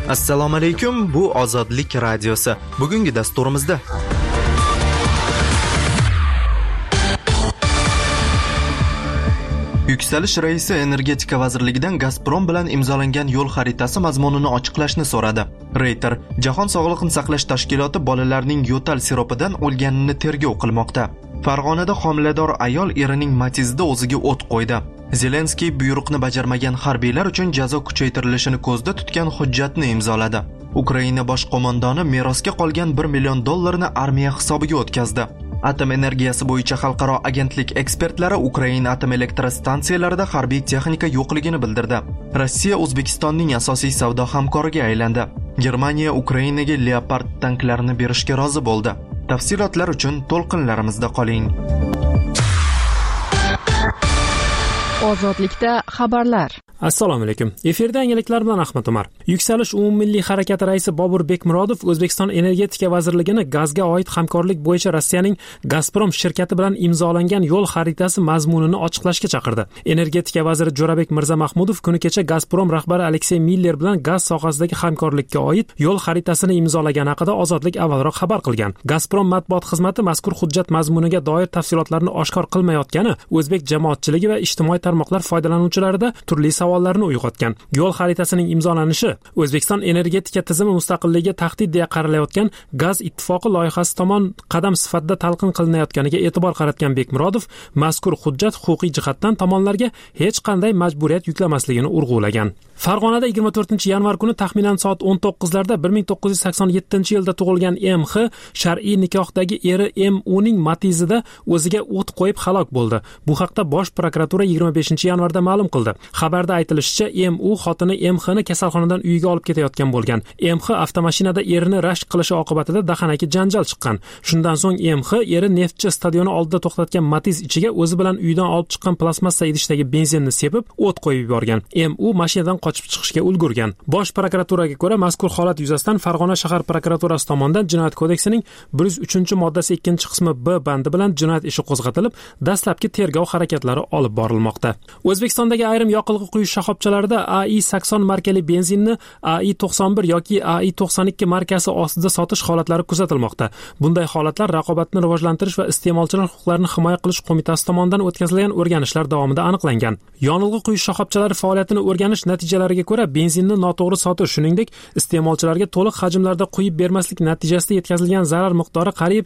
Assalomu alaykum, bu Ozodlik radiosi. Bugungi dasturimizda Yuksalish raisi Energetika vazirligidan Gazprom bilan imzolangan yo'l xaritasi mazmunini ochiqlashni so'radi. Reuters: Jahon sog'liqni saqlash tashkiloti bolalarning yo'tal siropidan o'lganini tergov qilmoqda. Farg'onada homilador ayol erining Matiz'da o'ziga o't qo'ydi. Zelenskiy buyruqni bajarmagan harbiylar uchun jazo kuchaytirilishini ko'zda tutgan hujjatni imzoladi. Ukraina bosh qo'mondoni merosga qolgan $1 million armiya hisobiga o'tkazdi. Atom energiyasi bo'yicha xalqaro agentlik ekspertlari Ukraina atom elektrostansiyalarida harbiy texnika yo'qligini bildirdi. Rossiya O'zbekistonning asosiy savdo hamkoriga aylandi. Germaniya Ukrainaga Leopard tanklarini berishga rozi bo'ldi. Tafsilotlar uchun to'lqinlarimizda qoling. Ozodlikda xabarlar. Assalomu alaykum. Efirda yangiliklar bilan Ahmad Umar. Yuksalish umummilliy harakati raisi Bobur Bekmurodov O'zbekiston Energetika vazirligini gazga oid hamkorlik bo'yicha Rossiyaning Gazprom shirkati bilan imzolangan yo'l xaritasi mazmunini ochiqlashga chaqirdi. Energetika vaziri Jo'rabek Mirzamahmudov kuni kecha Gazprom rahbari Aleksey Miller bilan gaz sohasidagi hamkorlikka oid yo'l xaritasini imzolagani haqida Ozodlik avvalroq xabar qilgan. Gazprom matbuot xizmati mazkur hujjat mazmuniga doir tafsilotlarni oshkor qilmayotgani o'zbek jamoatchiligi va ijtimoiy tarmoqlar foydalanuvchilarida turli savollarni uyg'otgan. Yo'l xaritasining imzolanishi O'zbekiston energetika tizimi mustaqilligiga tahdid deya qaralayotgan gaz ittifoqi loyihasi tomon qadam sifatida talqin qilinayotganiga e'tibor qaratgan Bekmurodov mazkur hujjat huquqiy jihatdan tomonlarga hech qanday majburiyat yuklamasligini urg'ulagan. Farg'onada 24-yanvar kuni taxminan soat 19larda 1987-yilda tug'ilgan MX shar'iy nikohdagi eri MUning Matiz'ida o'ziga o't qo'yib halok bo'ldi. Bu haqda Bosh prokuratura 25-yanvarda ma'lum qildi. Xabarda aytilishicha, MU xotini MXni kasalxonadan uyiga olib ketayotgan bo'lgan. MX avtomashinada erini rashk qilishi oqibatida dahanaki janjal chiqqan. Shundan so'ng MX eri Neftchi stadioni oldida to'xtatgan Matiz ichiga o'zi bilan uydan olib chiqqan plastmassa idishdagi benzinni sepib, o't qo'yib yuborgan. MU mashinadan qochib chiqishga ulgurgan. Bosh prokuraturaga ko'ra, mazkur holat yuzasidan Farg'ona shahar prokuraturasi tomonidan Jinoyat kodeksining 103-moddasi 2-qismi B bandi bilan jinoyat ishi qo'zg'atilib, dastlabki tergov harakatlari olib borilmoqda. O'zbekistondagi ayrim yoqilg'i quyish shoxobchalarida AI-80 markali benzinni AI-91 yoki AI-92 markasi ostida sotish holatlari kuzatilmoqda. Bunday holatlar Raqobatni rivojlantirish va iste'molchilar huquqlarini himoya qilish qo'mitasi tomonidan o'tkazilgan o'rganishlar davomida aniqlangan. Yonilg'i quyish shoxobchalari faoliyatini o'rganish natijalariga ko'ra, benzinni noto'g'ri sotish, shuningdek, iste'molchilarga to'liq hajmlarda quyib bermaslik natijasida yetkazilgan zarar miqdori qariyb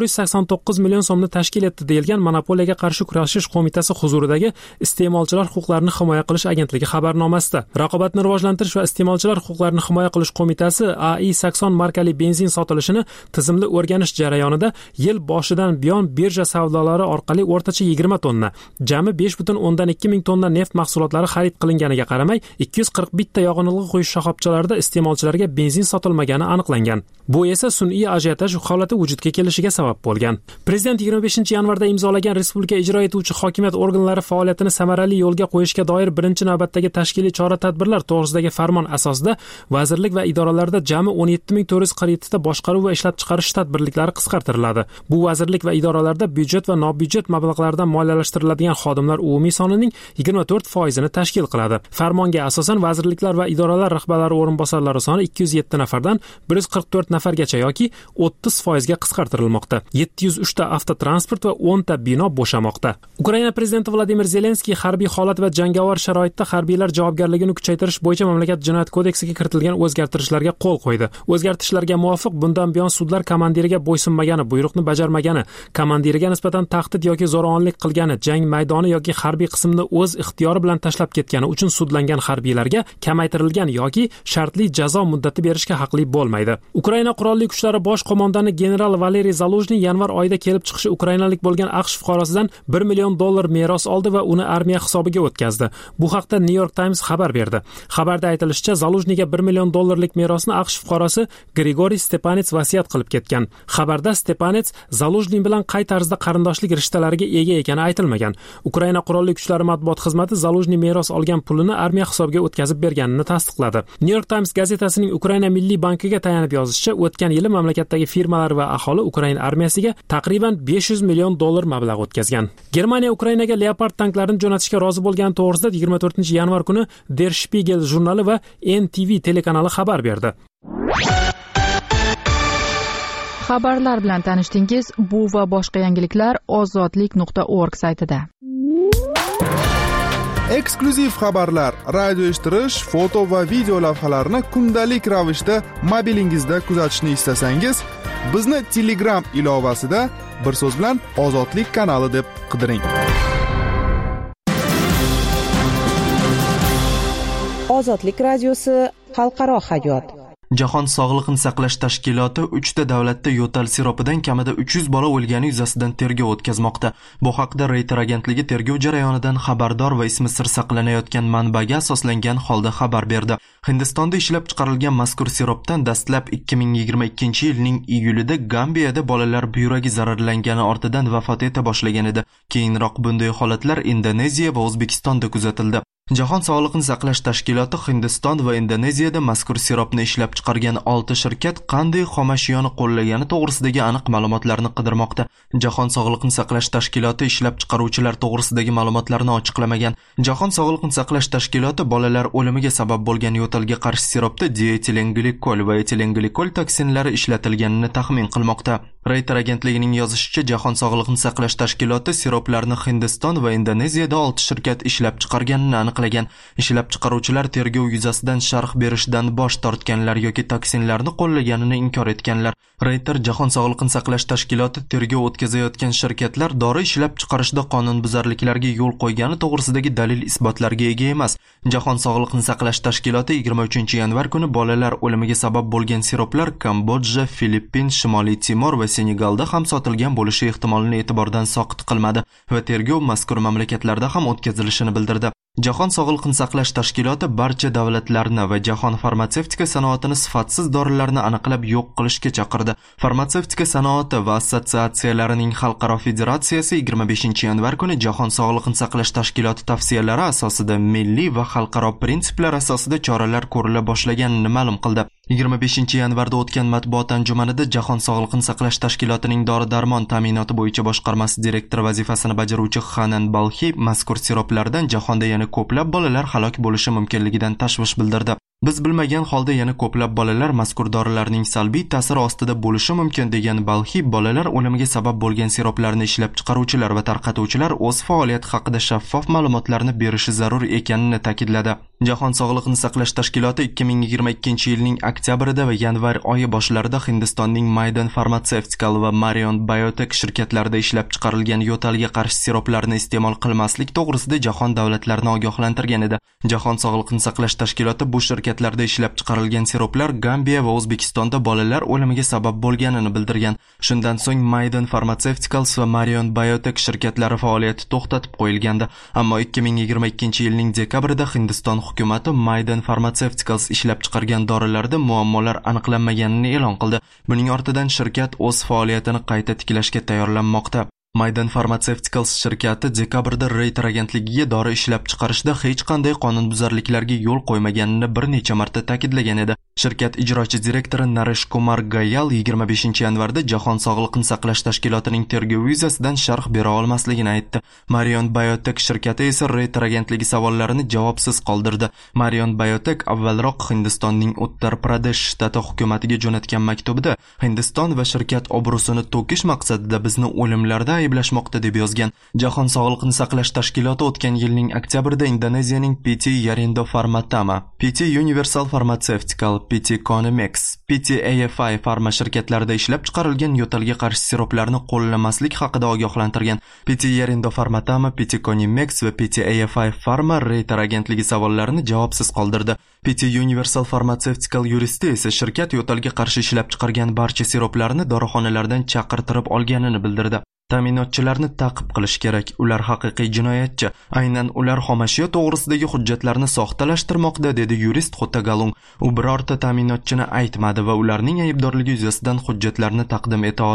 489 million so'mni tashkil etdi deyilgan Monopoliyaga qarshi kurashish qo'mitasi huzuridagi iste'molchilar huquqlarini himoya qilish agentligi xabarnomasida. Raqobatni rivojlantirish va iste'molchilar huquqlarini himoya qilish qo'mitasi AI-80 markali benzin sotilishini tizimli o'rganish jarayonida yil boshidan buyon birja savdolari orqali o'rtacha 20 tonna, jami 5,2 ming tonna neft mahsulotlari xarid qilinganiga qaramay, 241 ta yog'inli quyish shoxobchalarida iste'molchilarga benzin sotilmagani aniqlangan. Bu esa sun'iy ajiotaj holati vujudga kelishiga sabab bo'lgan. Prezident 25-yanvarda imzolagan Respublika ijro etuvchi hokimiyat organlari faoliyatini samarali yo'lga qo'yishga doir birinchi navbatdagi tashkiliy chora-tadbirlar to'g'risidagi farmon asosida vazirlik va idoralarda jami 17447 ta boshqaruv va ishlab chiqarish tadbirliklari qisqartiriladi. Bu vazirlik va idoralarda byudjet va nobyudjet mablag'laridan moliyalashtiriladigan xodimlar umumiy sonining 24% tashkil qiladi. Farmonga asosan vazirliklar va idoralar rahbarlari o'rinbosarlari soni 207 nafardan 144 nafargacha yoki 30% ga qisqartirilmoqda. 703 ta avtotransport va 10 ta bino bo'shamoqda. Ukraina prezidenti Vladimir Zelenskiy harbiy holat va jangovar sharoitda harbiylar javobgarligini kuchaytirish bo'yicha mamlakat jinoyat kodeksiga kiritilgan o'zgartirishlarga qo'l qo'ydi. O'zgartirishlarga muvofiq bundan buyon sudlar komandiriga bo'ysunmagani, buyruqni bajarmagani, komandiriga nisbatan tahdid yoki zo'ravonlik qilgani, jang maydoni yoki harbiy qismni o'z ixtiyori bilan tashlab ketgani uchun sudlangan harbiylarga kamaytirilgan yoki shartli jazo muddati berishga haqli bo'lmaydi. Ukraina qurolli kuchlari bosh qo'mondoni general Valeriy Zaluzhniy yanvar oyida kelib chiqishi ukrainalik bo'lgan AQSh fuqarosidan $1 million meros oldi va uni armiya hisobiga o'tkazdi. Bu haqda New York Times xabar berdi. Xabarda aytilishicha, Zaluzhniyga $1 million merosni AQSh fuqarosi Grigoriy Stepanets vasiyat qilib ketgan. Xabarda Stepanets Zaluzhniy bilan qay tarzda qarindoshlik rishtalariga ega ekani aytilmagan. Ukraina qurolli kuchlari matbuot xizmati Zaluzhniy meros olgan pulini armiya hisobiga o'tkazib berganini tasdiqladi. New York Times gazetasining Ukraina Milliy bankiga tayanib yozishicha, o'tgan yili mamlakatdagi firmalar va aholi Ukraina armiyasiga taqriban $500 million mablag' o'tkazgan. Germaniya Ukrainaga Leopard tanklarini jo'natishga rozi bo'lgani to'g'risida yanvar kuni Der Spiegel jurnali va NTV telekanali xabar berdi. Xabarlar bilan tanishdingiz. Bu va boshqa yangiliklar ozodlik.org saytida. Eksklyuziv xabarlar, radio eshittirish, foto va video lavhalarni kundalik ravishda mobilingizda kuzatishni istasangiz, bizni Telegram ilovasida bir so'z bilan Ozodlik kanali deb qidiring. Ozodlik radiosi xalqaro hayot. Jahon sog'liqni saqlash tashkiloti 3 ta davlatda yo'tal siropidan kamida 300 bola o'lgani yuzasidan tergov o'tkazmoqda. Bu haqda Reuters agentligi tergov jarayonidan xabardor va ismi sir saqlanayotgan manbaga asoslangan holda xabar berdi. Hindistonda ishlab chiqarilgan mazkur siropdan dastlab 2022-yilning iyulida Gambiyada bolalar buyragi zararlangani ortidan vafot eta boshlagan edi. Keyinroq bunday holatlar Indoneziya va O'zbekistonda kuzatildi. Jahon sog'liqni saqlash tashkiloti Hindiston va Indoneziyada mazkur siropni ishlab chiqargan 6 shirkat qanday xomashyoni qo'llagani to'g'risidagi aniq ma'lumotlarni qidirmoqda. Jahon sog'liqni saqlash tashkiloti ishlab chiqaruvchilar to'g'risidagi ma'lumotlarni ochiqlamagan. Jahon sog'liqni saqlash tashkiloti bolalar o'limiga sabab bo'lgan yo'talga qarshi siropda dietilenglikol va etilenglikol toksinlari ishlatilganini taxmin qilmoqda. Reuters agentligining yozishicha, Jahon sog'liqni saqlash tashkiloti siroplarni Hindiston va Indoneziyada 6 shirkat ishlab chiqarganini aniqlagan. Ishlab chiqaruvchilar tergov yuzasidan sharh berishdan bosh tortganlar yoki toksinlarni qo'llaganini inkor etganlar. Reuters Jahon sog'liqni saqlash tashkiloti tergov o'tkazayotgan shirkatlar dori ishlab chiqarishda qonunbuzarliklarga yo'l qo'ygani to'g'risidagi dalil isbotlarga ega emas. Jahon sog'liqni saqlash tashkiloti 23-yanvar kuni bolalar o'limiga sabab bo'lgan siroplar Kambodja, Filippin, Shimoliy Timor va Senegalda ham sotilgan bo'lishi ehtimolini e'tibordan soqit qilmadi va tergov mazkur mamlakatlarda ham o'tkazilishini bildirdi. Jahon sog'liqni saqlash tashkiloti barcha davlatlarni va jahon farmatsevtika sanoatini sifatsiz dorilarni aniqlab yo'q qilishga chaqirdi. Farmatsevtika sanoati va assotsiatsiyalarining xalqaro federatsiyasi 25-yanvar kuni Jahon sog'liqni saqlash tashkiloti tavsiyalari asosida milliy va xalqaro prinsiplar asosida choralar ko'rila boshlaganini ma'lum qildi. 25-yanvarda o'tgan matbuot anjumanida Jahon sog'liqni saqlash tashkilotining dori-darmon ta'minoti bo'yicha boshqarmasi direktori vazifasini bajaruvchi Hanan Balhi mazkur siroplardan jahonda yana ko'plab bolalar halok bo'lishi mumkinligidan tashvish bildirdi. Biz bilmagan holda yana ko'plab bolalar mazkur dorilarning salbiy ta'siri ostida bo'lishi mumkin degan Balhi bolalar o'limiga sabab bo'lgan siroplarni ishlab chiqaruvchilar va tarqatuvchilar o'z faoliyati haqida shaffof ma'lumotlarni berishi zarur ekanini ta'kidladi. Jahon sog'liqni saqlash tashkiloti 2022-yilning oktyabrida va yanvar oyi boshlarida Hindistonning Maiden Pharmaceutical va Marion Biotech shirkatlarida ishlab chiqarilgan yo'talga qarshi siroplarni iste'mol qilmaslik to'g'risida jahon davlatlarini ogohlantirgan edi. Jahon sog'liqni saqlash tashkiloti bu shirkatlarda ishlab chiqarilgan siroplar Gambiya va O'zbekistonda bolalar o'limiga sabab bo'lganini bildirgan. Shundan so'ng Maiden Pharmaceuticals va Marion Biotech shirkatlari faoliyati to'xtatib qo'yilgandi. Ammo 2022-yilning dekabrida Hindiston hukumati Maiden Pharmaceuticals ishlab chiqargan dorilarda muammolar aniqlanmaganini e'lon qildi. Buning ortidan shirkat o'z faoliyatini qayta tiklashga tayyorlanmoqda. Maiden Pharmaceuticals shirkati dekabrda Reuters agentligiga dori ishlab chiqarishda hech qanday qonunbuzarliklarga yo'l qo'ymaganini bir necha marta ta'kidlagan edi. Shirkat ijrochi direktori Naresh Kumar Gayal 25-yanvarda Jahon sog'liqni saqlash tashkilotining tergovi yuzasidan sharh bera olmasligini aytdi. Marion Biotech shirkati esa Reuters agentligi savollarini javobsiz qoldirdi. Marion Biotech avvalroq Hindistonning Uttar Pradesh shtati hukumatiga jo'natgan maktubida Hindiston va shirkat obro'sini to'kish maqsadida bizni o'limlarda ayblashmoqda deb yozgan. Jahon sog'liqni saqlash tashkiloti o'tgan yilning oktyabrida Indoneziyaning PT Yarindo Pharmatama, PT Universal Pharmaceutical, PT Conimex, PT AFI farma shirkatlarida ishlab chiqarilgan yo'talga qarshi siroplarni qo'llamaslik haqida ogohlantirgan. PT Yarindo Pharmatama, PT Conimex va PT AFI farma Reuters agentligi savollarini javobsiz qoldirdi. PT Universal Pharmaceutical yuristi esa shirkat yo'talga qarshi ishlab chiqargan barcha siroplarni dorixonalardan chaqirtirib olganini bildirdi. Ta'minotchilarni ta'qib qilish kerak. Ular haqiqiy jinoyatchi. Aynan ular xomashyo to'g'risidagi hujjatlarni soxtalashtirmoqda, dedi yurist Xotagalung. U birorta ta'minotchini aytmadi va ularning aybdorligi yuzasidan hujjatlarni taqdim eta olmadi.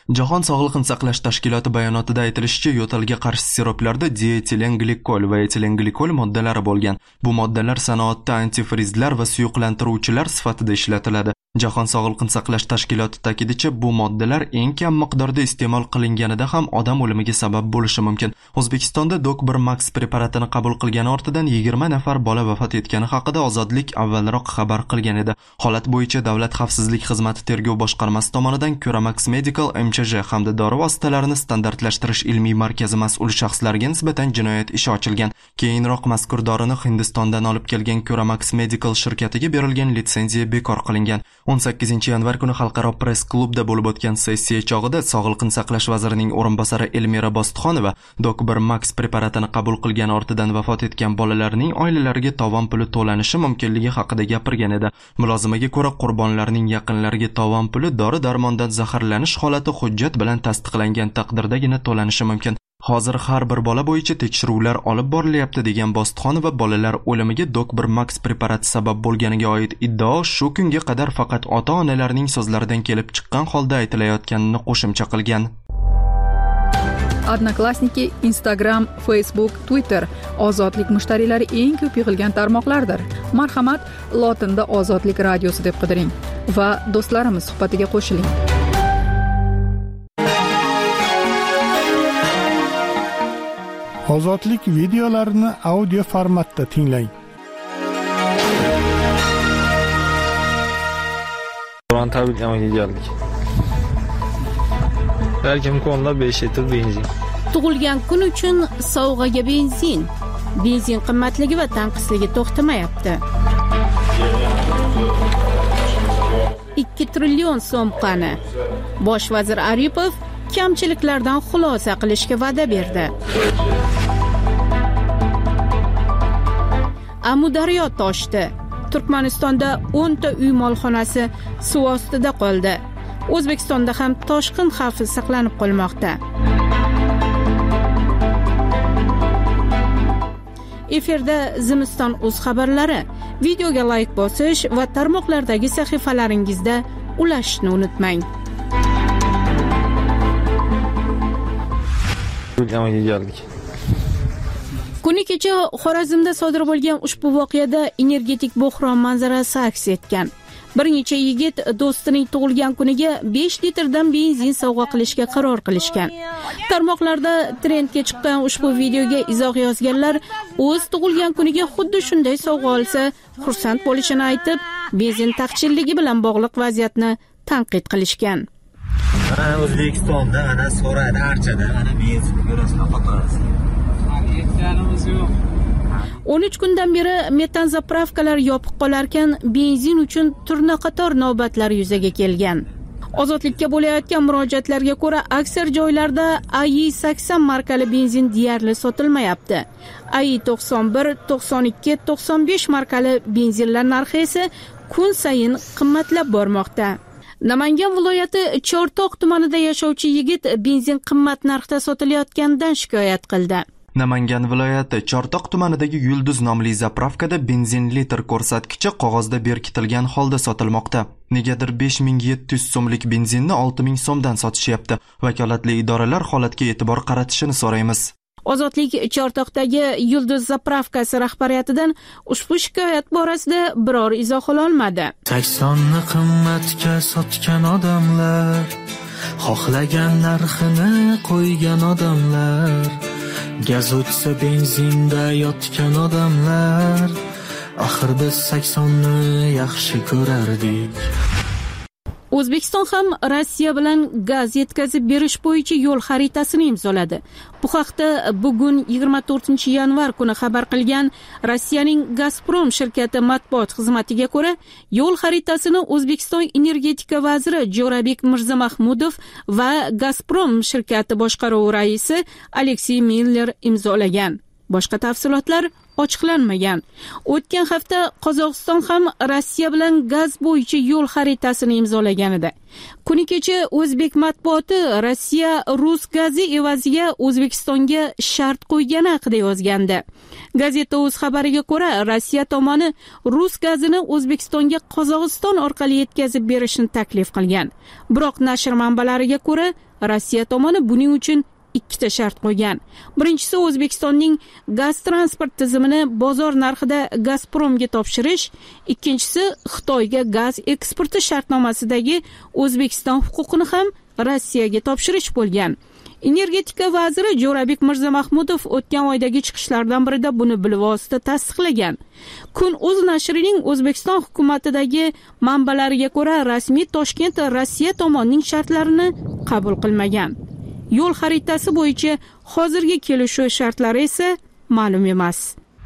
Jahon Sog'liqni saqlash tashkiloti bayonotida aytilishicha, yo'talga qarshi siroplarda dietilenglikol va etilenglikol moddalari bo'lgan. Bu moddalar sanoatda antifrizlar va suyuqlantiruvchilar sifatida ishlatiladi. Jahon Sog'liqni saqlash tashkiloti ta'kidicha, bu moddalar eng kam miqdorda iste'mol qilinganida ham odam o'limiga sabab bo'lishi mumkin. O'zbekistonda Dok1 Max preparatini qabul qilgani ortidan 20 nafar bola vafot etgani haqida Ozodlik avvalroq xabar qilgan edi. Holat bo'yicha Davlat xavfsizlik xizmati tergov boshqarmasi tomonidan Curamax Medical MCJ hamda dori vositalarini standartlashtirish ilmiy markazi mas'ul shaxslariga nisbatan jinoyat ishi ochilgan. Keyinroq mazkur dorini Hindistondan olib kelgan Curamax Medical shirkatiga berilgan litsenziya bekor qilingan. 18 yanvar kuni Xalqaro press klubda bo'lib o'tgan sessiya chog'ida Sog'liqni saqlash vazirining o'rinbosari Elmira Bostixonova Dok1 Max preparatini qabul qilgan ortidan vafot etgan bolalarning oilalariga tovon puli to'lanishi mumkinligi haqida gapirgan edi. Mulozimaga ko'ra, qurbonlarning yaqinlariga tovon puli dori-darmondan zaharlanish holati hujjat bilan tasdiqlangan taqdirdagina to'lanishi mumkin. Hozir har bir bola bo'yicha tekshiruvlar olib borilyapti degan Bostixonova bolalar o'limiga Dok1 Max preparati sabab bo'lganiga oid iddao shu kunga qadar faqat ota-onalarning so'zlaridan kelib chiqqan holda aytilayotganini qo'shimcha qilgan. Odnoklassniki, Instagram, Facebook, Twitter ozodlik mushtariylari eng ko'p yig'ilgan tarmoqlardir. Marhamat, lotinda Ozodlik radiosi deb qidiring va do'stlarimiz suhbatiga qo'shiling. Ozodlik videolarini audio formatda tinglang. Qur'on tabriklamaga keldik. Har kim qo'lida 5 litr benzin. Tug'ilgan kun uchun sovg'aga benzin. Benzin qimmatligi va tanqisligi to'xtamayapti. 2 trillion so'm qani. Bosh vazir Aripov kamchiliklardan xulosa qilishga va'da berdi. Amudaryo toshdi. Turkmanistonda 10 ta uy molxonasi suv ostida qoldi. O'zbekistonda ham toshqin xavfi saqlanib qolmoqda. Efirda Zimiston o'z xabarlari. Videoga like bosish va tarmoqlardagi sahifalaringizda ulashishni unutmang. Kuni kecha Xorazmda sodir bo'lgan ushbu voqeada energetik bo'hron manzarasi aks etgan. Bir necha yigit do'stining tug'ilgan kuniga 5 litrdan benzin sovg'a qilishga qaror qilishgan. Tarmoqlarda trendga chiqqan ushbu videoga izoh yozganlar o'z tug'ilgan kuniga xuddi shunday sovg'a olsa, xursand bo'lishini aytib, benzin taqchilligi bilan bog'liq vaziyatni tanqid qilishgan. O'zbekistonda ana so'radi archada, ana benzin ko'rasizlar xotirasiz. 13 kundan beri metan zapravkalar yopiq qolarkan, benzin uchun turna-qator navbatlar yuzaga kelgan. Ozodlikka bo'layotgan murojaatlarga ko'ra, aksar joylarda AI80 markali benzin deyarli sotilmayapti. AI91, 92, 95 markali benzinlar narxi esa kun sayin qimmatlab bormoqda. Namangan viloyati Chortoq tumanida yashovchi yigit benzin qimmat narxda sotilayotganidan shikoyat qildi. Namangan viloyati Chortoq tumanidagi Yulduz nomli zapravkada benzin litr ko'rsatkichi qog'ozda berkitilgan holda sotilmoqda. Negadir 5700 so'mlik benzinni 6000 so'mdan sotishyapti. Vakolatli idoralar holatga e'tibor qaratishini so'raymiz. Ozodlik Chortoqdagi Yulduz zapravkasi rahbariyatidan ushbu shikoyat borasida biror izoh ololmadi. 80 ni qimmatga sotgan odamlar, xohlagan narxini qo'ygan odamlar, gaz o'tsa benzinda yotgan odamlar, axir biz 80 ni yaxshi ko'rardik. O'zbekiston ham Rossiya bilan gaz yetkazib berish bo'yicha yo'l xaritasini imzoladi. Bu haqda bugun 24 yanvar kuni xabar qilgan Rossiyaning Gazprom shirkati matbuot xizmatiga ko'ra, yo'l xaritasini O'zbekiston energetika vaziri Jo'rabek Mirzamahmudov va Gazprom shirkati boshqaruvi raisi Aleksey Miller imzolagan. Boshqa tafsilotlar ochiqlanmagan. O'tgan hafta Qozog'iston ham Rossiya bilan gaz bo'yicha yo'l xaritasini imzolagan edi. Kuni kecha o'zbek matbuoti Rossiya rus gazi evaziga O'zbekistonga shart qo'ygani haqida yozgandi. Gazeta o'z xabariga ko'ra, Rossiya tomoni rus gazini O'zbekistonga Qozog'iston orqali yetkazib berishni taklif qilgan. Biroq nashr manbalariga ko'ra, Rossiya tomoni buning uchun ikkita shart qo'ygan. Birinchisi O'zbekistonning gaz transport tizimini bozor narxida Gazpromga topshirish, ikkinchisi Xitoyga gaz eksporti shartnomasidagi O'zbekiston huquqini ham Rossiyaga topshirish bo'lgan. Energetika vaziri Jo'rabek Mirzamahmudov o'tgan oydagi chiqishlardan birida buni bilvosita tasdiqlagan. Kun.uz nashrining O'zbekiston hukumatidagi manbalariga ko'ra, rasmiy Toshkent Rossiya tomonining shartlarini qabul qilmagan. Yo'l xaritasi bo'yicha hozirgi kelishuv shartlari esa ma'lum emas.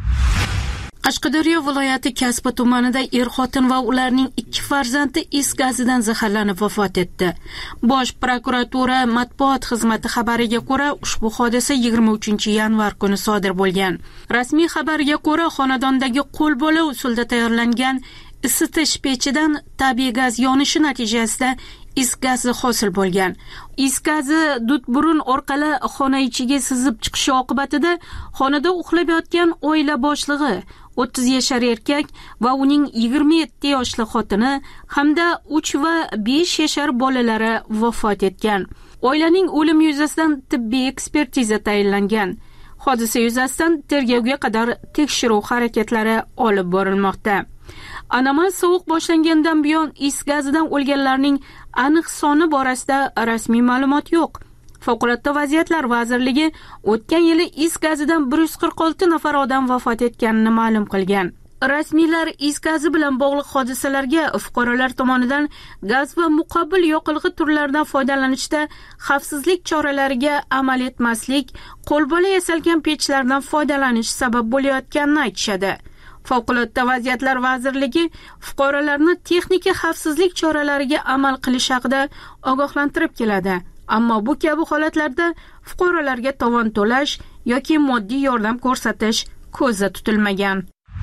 Qashqadaryo viloyati Kasba tumanida er-xotin va ularning 2 farzandi is gazidan zaharlanib vafot etdi. Bosh prokuratura matbuot xizmati xabariga ko'ra, ushbu hodisa 23-yanvar kuni sodir bo'lgan. Rasmiy xabarga ko'ra, xonadondagi qo'lbola usulda tayyorlangan isitish pechidan tabiiy gaz yonishi natijasida is gazi hosil bo'lgan. Is gazi dudburun orqali xona ichiga sizib chiqishi oqibatida xonada uxlab yotgan oila boshlig'i 30 yashar erkak va uning 27 yoshli xotini hamda 3 va 5 yashar bolalari vafot etgan. Oilaning o'limi yuzasidan tibbiy ekspertiza tayinlangan. Hodisa yuzasidan tergovga qadar tekshiruv harakatlari olib borilmoqda. Anomal sovuq boshlangandan buyon is gazidan o'lganlarning aniq soni borasida rasmiy ma'lumot yo'q. Favqulodda vaziyatlar vazirligi o'tgan yili is gazidan 146 nafar odam vafot etganini ma'lum qilgan. Rasmiylar is gazi bilan bog'liq hodisalarga fuqarolar tomonidan gaz va muqobil yoqilg'i turlaridan foydalanishda xavfsizlik choralariga amal etmaslik, qo'lbola yasalgan pechlardan foydalanish sabab bo'layotganini aytishadi. Favqulodda vaziyatlar vazirligi fuqarolarni texnika xavfsizlik choralariga amal qilish haqida ogohlantirib keladi. Ammo bu kabi holatlarda fuqarolarga tovon to'lash yoki moddiy yordam ko'rsatish ko'zda tutilmagan.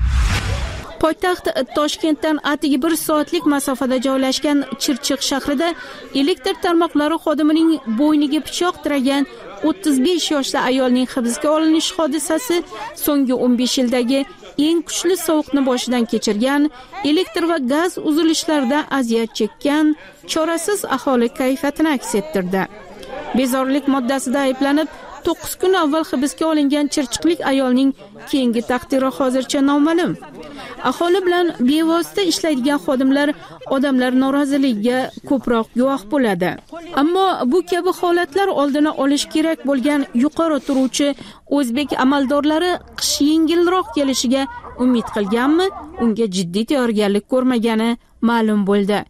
Poytaxt Toshkentdan atigi 1 soatlik masofada joylashgan Chirchiq shahrida elektr tarmoqlari xodimining bo'yniga pichoq tiragan 35 yoshli ayolning hibsga olinish hodisasi so'nggi 15 yildagi eng kuchli sovuqni boshidan kechirgan, elektr va gaz uzilishlarida aziyat chekkan, chorasiz aholi kayfiyatini aks ettirdi. Bezorilik moddasida ayblanib 9 kun avval hibsga olingan chirchiqlik ayolning keyingi taqdiri hozircha noma'lum. Aholi bilan bevosita ishlaydigan xodimlar odamlar noroziligiga ko'proq guvoh bo'ladi. Ammo bu kabi holatlar oldini olish kerak bo'lgan yuqori turuvchi o'zbek amaldorlari qish yengilroq kelishiga umid qilganmi, unga jiddiy tayyorgarlik ko'rmagani ma'lum bo'ldi.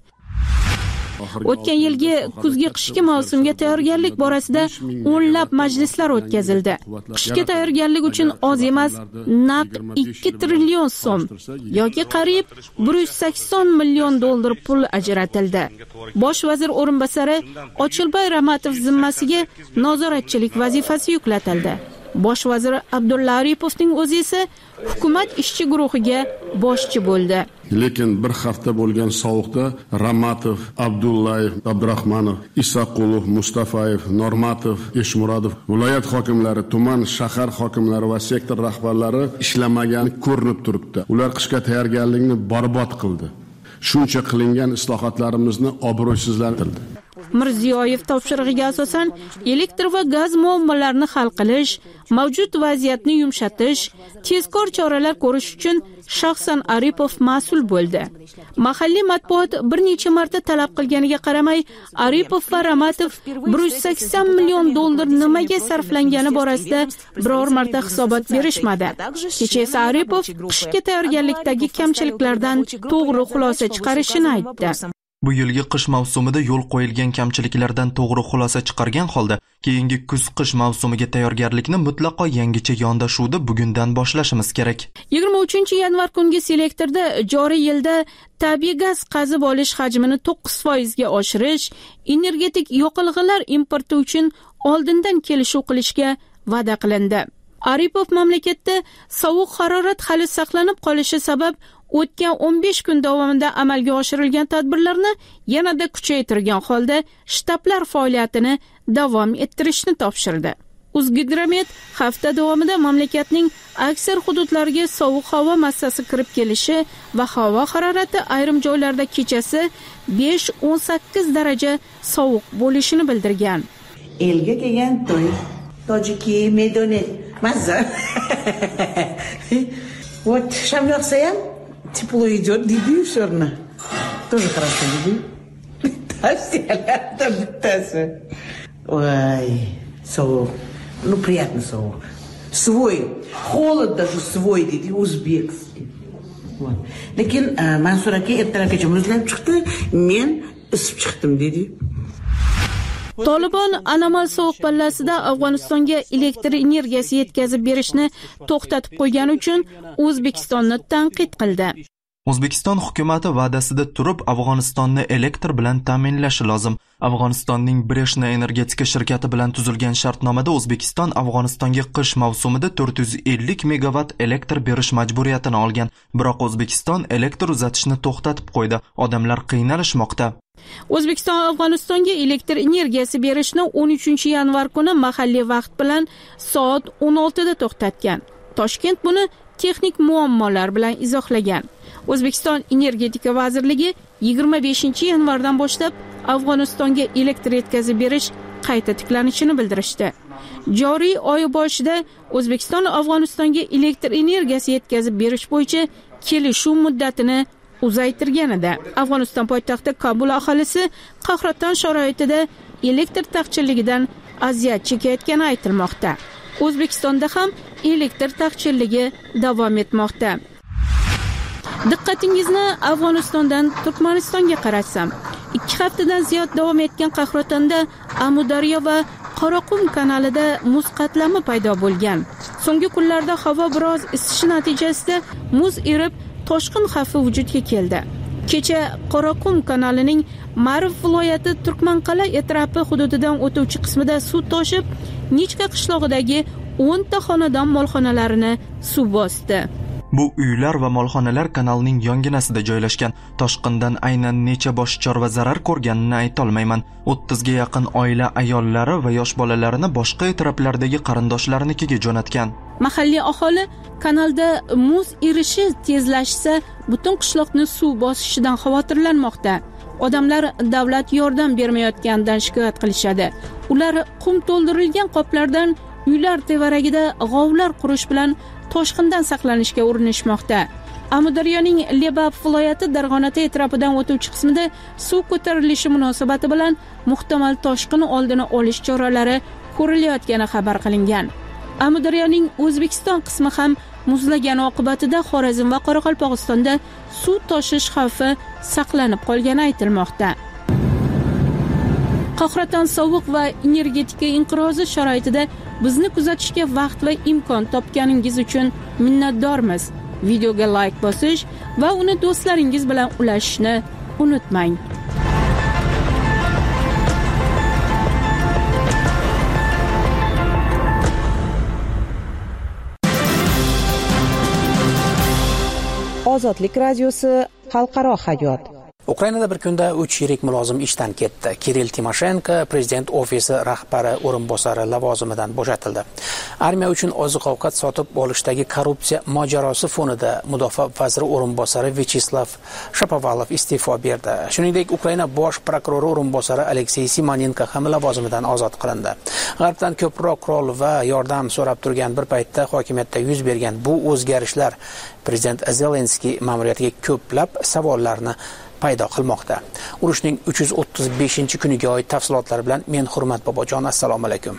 O'tgan yilgi kuzgi qishki mavsumga tayyorgarlik borasida o'nlab majlislar o'tkazildi. Qishga tayyorgarlik uchun oz emas, naq 2 trillion so'm yoki qariyb 180 million dollar pul ajratildi. Bosh vazir o'rinbosari Ochilboy Ramatov zimmasiga nazoratchilik vazifasi yuklatildi. Bosh vazir Abdulla Aripovning o'zi esa hukumat ishchi guruhiga boshchi bo'ldi. Lekin bir hafta bo'lgan sovuqda Ramatov, Abdullayev, Abdurahmanov, Isaqulov, Mustafayev, Normatov, Eshmurodov, viloyat hokimlari, tuman, shahar hokimlari va sektor rahbarlari ishlamagani ko'rinib turibdi. Ular qishga tayyorgarlikni barbod qildi. Shuncha qilingan islohotlarimizni obro'sizlantirdi. Mirziyoyev topshirig'iga asosan elektr va gaz muammolarini hal qilish, mavjud vaziyatni yumshatish, tezkor choralar ko'rish uchun shaxsan Aripov mas'ul bo'ldi. Mahalliy matbuot bir necha marta talab qilganiga qaramay, Aripov va Ramatov 180 million dollar nimaga sarflangani borasida biror marta hisobot berishmadi. Kecha esa Aripov qishga tayyorgarlikdagi kamchiliklardan to'g'ri xulosa chiqarishini aytdi. Bu yilgi qish mavsumida yo'l qo'yilgan kamchiliklardan to'g'ri xulosa chiqargan holda, keyingi kuz-qish mavsumiga tayyorgarlikni mutlaqo yangicha yondashuvda bugundan boshlashimiz kerak. 23-yanvar kungi selektorda joriy yilda tabiiy gaz qazib olish hajmini 9% ga oshirish, energetik yoqilg'ilar importi uchun oldindan kelishuv qilishga va'da qilindi. Aripov mamlakatda sovuq harorat hali saqlanib qolishi sabab o'tgan 15 kun davomida amalga oshirilgan tadbirlarni yanada kuchaytirgan holda shtablar faoliyatini davom ettirishni topshirdi. O'zgidromet hafta davomida mamlakatning aksar hududlariga sovuq havo massasi kirib kelishi va havo harorati ayrim joylarda kechasi 5-18 daraja sovuq bo'lishini bildirgan. Elga kelgan to'y, tojiki medonet, mazza. Вот sham yoqsa ham тепло идет, deydi все равно. Тоже хорошо, deydi. Tavsiyalarda bittasi. Voy, sovuq. Ну, приятно соук. Свой. Холод даже свой, deydi, o'zbekский. Вот. Lekin Mansur aka ertalabgacha muzlab chiqdi, men isib chiqdim, deydi. Tolibon anomal sovuq pallasida Afg'onistonga elektr energiyasi yetkazib berishni to'xtatib qo'ygani uchun O'zbekistonni tanqid qildi. O'zbekiston hukumati va'dasida turib Afg'onistonni elektr bilan ta'minlashi lozim. Afg'onistonning Breshna energetika shirkati bilan tuzilgan shartnomada O'zbekiston Afg'onistonga qish mavsumida 450 megawatt elektr berish majburiyatini olgan. Biroq O'zbekiston elektr uzatishni to'xtatib qo'ydi. Odamlar qiynalishmoqda. O'zbekiston Afg'onistonga elektr energiyasi berishni 13 yanvar kuni mahalliy vaqt bilan soat 16 da to'xtatgan. Toshkent buni texnik muammolar bilan izohlagan. O'zbekiston energetika vazirligi 25 yanvardan boshlab Afg'onistonga elektr yetkazib berish qayta tiklanishini bildirishdi. Joriy oy boshida O'zbekiston Afg'onistonga elektr energiyasi yetkazib berish bo'yicha kelishuv muddatini uzaytirgan edi. Afg'oniston poytaxti Kabul aholisi qahraton sharoitida elektr taqchilligidan aziyat chekayotgani aytilmoqda. O'zbekistonda ham elektr taqchilligi davom etmoqda. Diqqatingizni Afg'onistondan Turkmanistonga qaratsam, 2 haftadan ziyod davom etgan qahratonda Amudaryo va Qoraqum kanalida muz qatlami paydo bo'lgan. So'nggi kunlarda havo biroz isishi natijasida muz erib, toshqin xavfi vujudga keldi. Kecha Qoraqum kanalining Marif viloyati Turkmanqal'a atrofi hududidan o'tuvchi qismida suv toshib, Nichka qishlog'idagi 10 ta xonadon molxonalarini suv bosdi. Bu uylar va molxonalar kanalning yonginasida joylashgan. Toshqindan aynan necha bosh chorva zarar ko'rganini ayta olmayman. 30 ga yaqin oila ayollari va yosh bolalarini boshqa atroflardagi qarindoshlarinikiga jo'natgan. Mahalliy aholi kanalda muz erishi tezlashsa, butun qishloqni suv bosishidan xavotirlanmoqda. Odamlar davlat yordam bermayotganidan shikoyat qilishadi. Ular qum to'ldirilgan qoplardan uylar tevaragida g'ovlar qurish bilan toshqindan saqlanishga urinishmoqda. Amudaryoning Lebab viloyati Darg'onata atrofidan o'tuvchi qismida suv ko'tarilishi munosabati bilan muhtamal toshqin oldini olish choralari ko'rilayotgani xabar qilingan. Amudaryoning O'zbekiston qismi ham muzlagani oqibatida Xorazm va Qoraqalpog'istonda suv toshish xavfi saqlanib qolgani aytilmoqda. Qahraton sovuq va energetika inqirozi sharoitida bizni kuzatishga vaqt va imkon topganingiz uchun minnatdormiz. Videoga like bosish va uni do'stlaringiz bilan ulashishni unutmang. Ozodlik radiosi xalqaro hayot. Ukrainada bir kunda 3 yirik mulozim ishdan ketdi. Kirill Timoshenko prezident ofisi rahbari o'rinbosari lavozimidan bo'shatildi. Armiya uchun oziq-ovqat sotib olishdagi korrupsiya mojarosi fonida mudofaa vaziri o'rinbosari Vyacheslav Shapovalov iste'fo berdi. Shuningdek, Ukraina bosh prokurori o'rinbosari Aleksey Simonenko ham lavozimidan ozod qilindi. G'arbdan ko'proq qurol va yordam so'rab turgan bir paytda hokimiyatda yuz bergan bu o'zgarishlar prezident Zelenskiy ma'muriyatiga ko'plab savollarni paydo qilmoqda. Urushning 335-kuniga oid tafsilotlar bilan men Hurmat Bobojon, assalomu alaykum.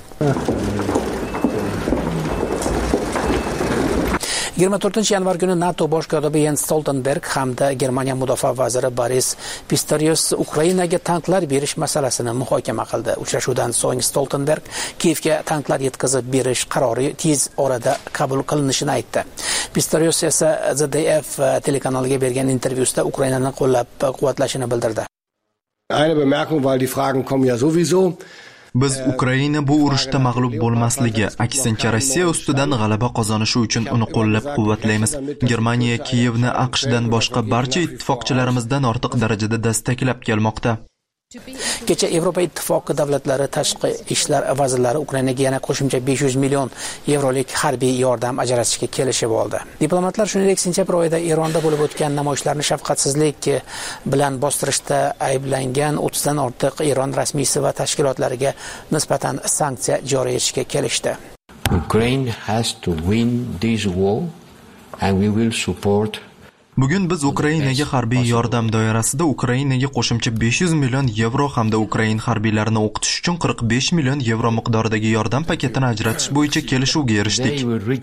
24 yanvar kuni NATO bosh kotibi Jens Stoltenberg hamda Germaniya mudofaa vaziri Boris Pistorius Ukrainaga tanklar berish masalasini muhokama qildi. Uchrashuvdan so'ng Stoltenberg Kievga tanklar yetkazib berish qarori tez orada qabul qilinishini aytdi. Pistorius esa ZDF telekanaliga bergan intervyusida Ukrainani qo'llab-quvvatlashini bildirdi. Eine Bemerkung, weil die Fragen kommen ja sowieso. Biz Ukraina bu urushda mag'lub bo'lmasligi, aksincha Rossiya ustidan g'alaba qozonishi uchun uni qo'llab-quvvatlaymiz. Germaniya Kiyevni AQShdan boshqa barcha ittifoqchilarimizdan ortiq darajada destaklab kelmoqda. Kecha Yevropa Ittifoqi davlatlari tashqi ishlar vazirlari Ukrainaga yana qo'shimcha 500 million yevrolik harbiy yordam ajratishga kelishib oldi. Diplomatlar shuningdek sentyabr oyida Eronda bo'lib o'tgan namoyishlarni shafqatsizlik bilan bostirishda ayblangan 30 dan ortiq Eron rasmiysi va tashkilotlariga nisbatan sanksiya joriy etishga kelishdi. Ukraine has to win this war and we will support. Bugun biz Ukrainaga harbiy yordam doirasida Ukrainaga qo'shimcha 500 million yevro hamda Ukrain harbiylarini o'qitish uchun 45 million yevro miqdoridagi yordam paketini ajratish bo'yicha kelishuvga erishdik.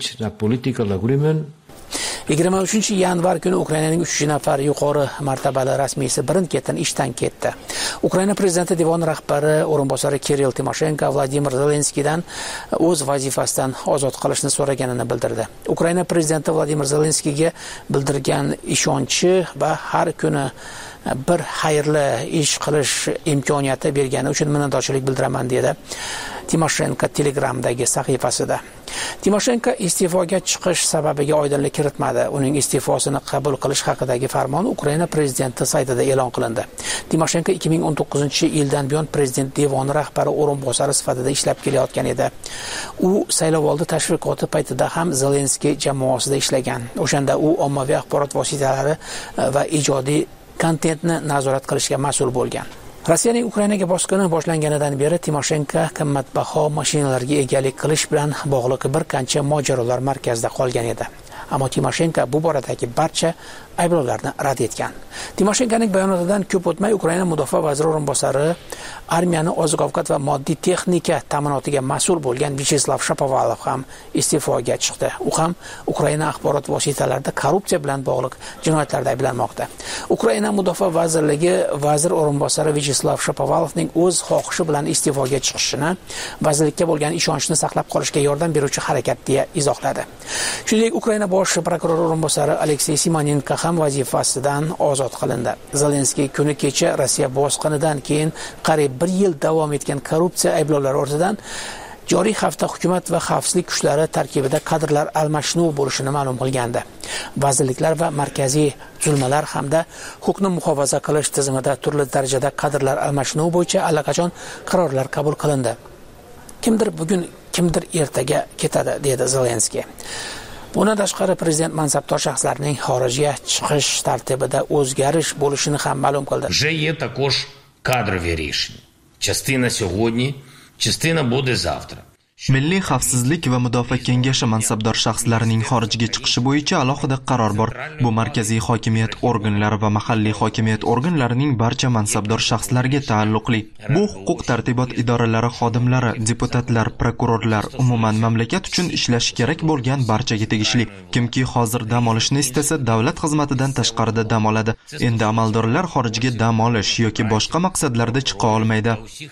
23 yanvar kuni Ukrainaning 3 nafar yuqori martabali rasmiysi birin-ketin ishdan ketdi. Ukraina prezidenti devoni rahbari o'rinbosari Kirill Timoshenko Vladimir Zelenskiydan o'z vazifasidan ozod qilishni so'raganini bildirdi. Ukraina prezidenti Vladimir Zelenskiyga bildirgan ishonchi va har kuni bir xayrli ish qilish imkoniyati bergani uchun minnatdorchilik bildiraman dedi Timoshenko Telegramdagi sahifasida. Timoshenko iste'foga chiqish sababiga oydinlik kiritmadi. Uning iste'fosini qabul qilish haqidagi farmon Ukraina prezidenti saytida e'lon qilindi. Timoshenko 2019-yildan buyon prezident devoni rahbari o'rinbosari sifatida ishlab kelayotgan edi. U saylovoldi tashviqoti paytida ham Zelenskiy jamoasida ishlagan. O'shanda u ommaviy axborot vositalari va ijodiy kontentni nazorat qilishga mas'ul bo'lgan. Rossiyaning Ukrainaga bosqini boshlanganidan beri Timoshenko qimmatbaho mashinalarga egalik qilish bilan bog'liq bir qancha mojarolar markazida qolgan edi. Ammo Timoshenko bu boradagi barcha ayblovlarni rad etgan. Timoshenkoning bayonotidan ko'p o'tmay Ukraina mudofaa vaziri o'rinbosari armiyani oziq-ovqat va moddiy texnika ta'minotiga mas'ul bo'lgan Vyacheslav Shapovalov ham iste'foga chiqdi. U ham Ukraina axborot vositalarida korrupsiya bilan bog'liq jinoyatlarda ayblanmoqda. Ukraina mudofaa vazirligi vazir o'rinbosari Vyacheslav Shapovalovning o'z xohishi bilan iste'foga chiqishini vazirlikka bo'lgan ishonchni saqlab qolishga yordam beruvchi harakat deya izohladi. Shuningdek, Ukraina bosh prokurori o'rinbosari Aleksey Simonenko ham vazifasidan ozod qilindi. Zelenskiy kuni kecha Rossiya bosqinidan keyin qariyb 1 yil davom etgan korrupsiya ayblovlari ortidan joriy hafta hukumat va xavfsizlik kuchlari tarkibida kadrlar almashinuvi bo'lishini ma'lum qilgandi. Vazirliklar va markaziy tuzilmalar hamda huquqni muhofaza qilish tizimida turli darajada kadrlar almashinuvi bo'yicha allaqachon qarorlar qabul qilindi. Kimdir bugun, kimdir ertaga ketadi, dedi Zelenskiy. Bundan tashqari prezident mansabdor shaxslarning xorijga chiqish tartibida o'zgarish bo'lishini ham ma'lum qildi. Вже є також кадрові рішення. Частина сьогодні, частина буде завтра. Milliy xavfsizlik va mudofaa kengashi mansabdor shaxslarining xorijga chiqishi bo'yicha alohida qaror bor. Bu markaziy hokimiyat organlari va mahalliy hokimiyat organlarining barcha mansabdor shaxslariga taalluqli. Bu huquq tartibot idoralari xodimlari, deputatlar, prokurorlar, umuman mamlakat uchun ishlashi kerak bo'lgan barchaga tegishli. Kimki hozir dam olishni istasa, davlat xizmatidan tashqarida dam oladi. Endi amaldorlar xorijga dam olish yoki boshqa maqsadlarda chiqa olmaydi.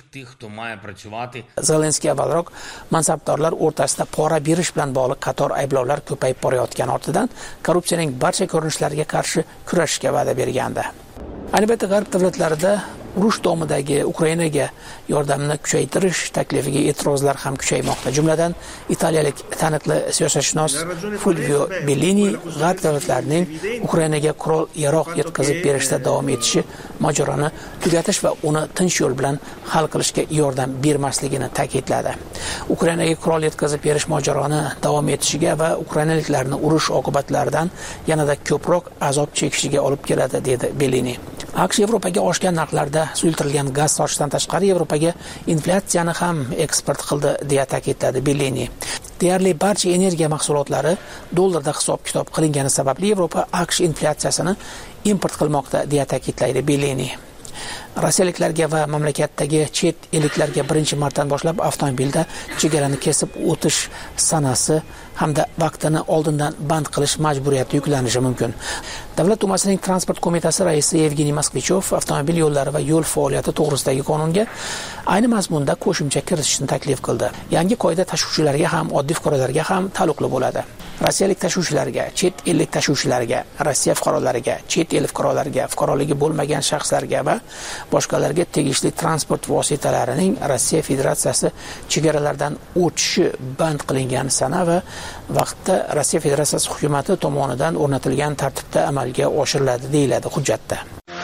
Zelenskiy avvalroq mansabdorlar o'rtasida pora berish bilan bog'liq qator ayblovlar ko'payib borayotgani ortidan korrupsiyaning barcha ko'rinishlariga qarshi kurashishga va'da bergandi. Ayni paytda g'arb davlatlarida urush davomidagi Ukrainaga yordamni kuchaytirish taklifiga e'tirozlar ham kuchaymoqda. Jumladan, italiyalik taniqli siyosatshunos Fulvio Bellini g'arb davlatlarining Ukrainaga qurol-yarog' yetkazib berishda davom etishi mojaroni tugatish va uni tinch yo'l bilan hal qilishga yordam bermasligini ta'kidladi. Ukrainaga qurol yetkazib berish mojaroni davom etishiga va ukrainaliklarni urush oqibatlaridan yanada ko'proq azob chekishiga olib keladi, dedi Bellini. AQSh Yevropaga oshgan narxlarda suyultirilgan gaz sotishdan tashqari Yevropaga inflyatsiyani ham eksport qildi, deya ta'kidladi Bellini. Deyarli barcha energiya mahsulotlari dollarda hisob-kitob qilingani sababli Yevropa AQSh inflyatsiyasini import qilmoqda, deya ta'kidlaydi Bellini. Rossiyaliklarga va mamlakatdagi chet elliklarga birinchi martadan boshlab avtomobilda chegarani kesib o'tish sanasi hamda vaqtini oldindan band qilish majburiyati yuklanishi mumkin. Davlat dumasining transport qo'mitasi raisi Evgeniy Moskvichov avtomobil yo'llari va yo'l faoliyati to'g'risidagi qonunga ayni mazmunda qo'shimcha kiritishni taklif qildi. Yangi qoida tashuvchilarga ham, oddiy fuqarolarga ham taalluqli bo'ladi. rossiyalik tashuvchilarga, chet ellik tashuvchilarga, Rossiya fuqarolariga, chet el fuqarolariga, fuqaroligi bo'lmagan shaxslarga va boshqalarga tegishli transport vositalarining Rossiya Federatsiyasi chegaralaridan o'tishi band qilingan sana va vaqtda Rossiya Federatsiyasi hukumati tomonidan o'rnatilgan tartibda amalga oshiriladi deyiladi hujjatda.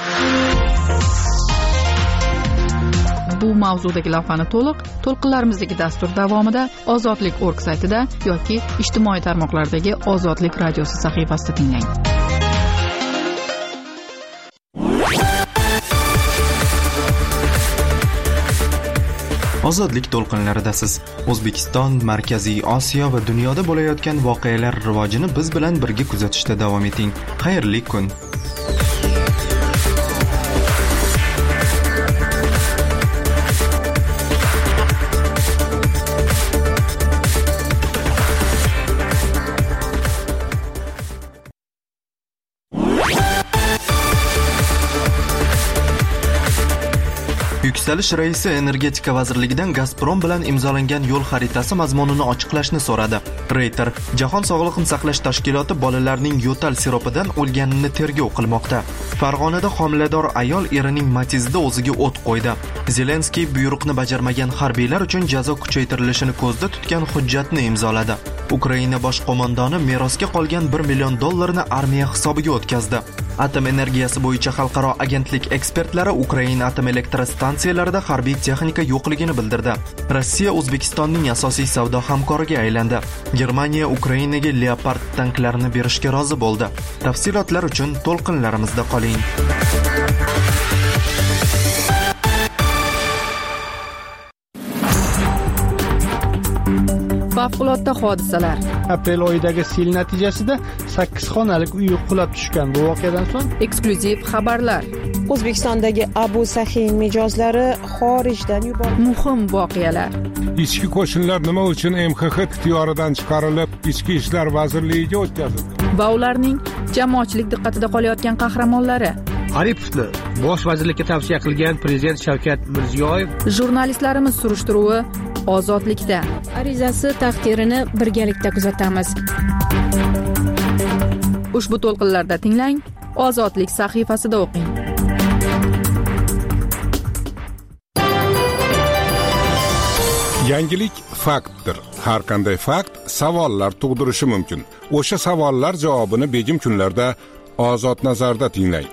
Bu mavzudagi lavhani to'lqinlarimizdagi dastur davomida Ozodlik.org saytida yoki ijtimoiy tarmoqlardagi Ozodlik radiosi sahifasida tinglang. Ozodlik to'lqinlaridasiz. O'zbekiston, Markaziy Osiyo va dunyoda bo'layotgan voqealar rivojini biz bilan birga kuzatishda davom eting. Xayrli kun. Yuksalish raisi Energetika vazirligidan Gazprom bilan imzolangan yo'l xaritasi mazmunini ochiqlashni so'radi. Reuters Jahon sog'liqni saqlash tashkiloti bolalarning yo'tal siropidan o'lganini tergov qilmoqda. Farg'onada homilador ayol erining Matiz'da o'ziga o't qo'ydi. Zelenskiy buyruqni bajarmagan harbiylar uchun jazo kuchaytirilishini ko'zda tutgan hujjatni imzoladi. Ukraina bosh qo'mondoni merosga qolgan $1 million armiya hisobiga o'tkazdi. Atom energiyasi bo'yicha xalqaro agentlik ekspertlari Ukraina atom elektrostansiyalarida harbiy texnika yo'qligini bildirdi. Rossiya O'zbekistonning asosiy savdo hamkoriga aylandi. Germaniya Ukrainaga Leopard tanklarini berishga rozi bo'ldi. Tafsilotlar uchun to'lqinlarimizda qoling. Favqulodda hodisalar. Aprel oyidagi sel natijasida 8 xonalik uy qulab tushgan. Bu voqeadan so'ng eksklyuziv xabarlar. O'zbekistondagi Abu Sahin mijozlari xorijdan yuborildi. Muhim voqealar. Ichki qo'shinlar nima uchun MXX ixtiyoridan chiqarilib, Ichki ishlar vazirligiga o'tkazildi? Va ularning jamoatchilik diqqatida qolayotgan qahramonlari. Aripovni bosh vazirlikka tavsiya qilgan prezident Shavkat Mirziyoyev. Jurnalistlarimiz surishtiruvi Ozodlikda. Arizasi taqdirini birgalikda kuzatamiz. Ushbu to'lqinlarda tinglang, Ozodlik sahifasida o'qing. Yangilik faktdir. Har qanday fakt savollar tug'dirishi mumkin. O'sha savollar javobini begim kunlarda Ozod nazarda tinglang.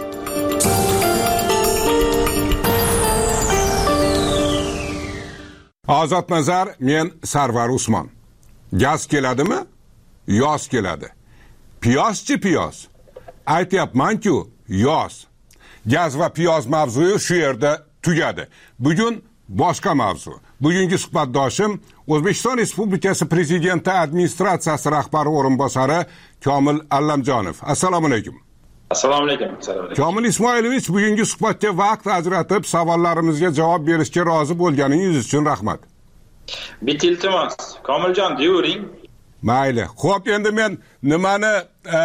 Ozod nazar, men Sarvar Usmon. Gaz keladimi? Yoz keladi. Piyozchi piyoz. Aytyapman-ku, yoz. Gaz va piyoz mavzusi shu yerda tugadi. Bugun boshqa mavzu. Bugungi suhbatdoshim O'zbekiston Respublikasi Prezidenti administratsiyasi rahbari o'rinbosari Komil Allamjonov. Assalomu alaykum. Assalomu alaykum. Komil Ismoilovich, bugungi suhbatga vaqt ajratib savollarimizga javob berishga rozi bo'lganingiz uchun rahmat. Bitta iltimos, Komiljon deyvering. Mayli. Xo'p, endi men nimani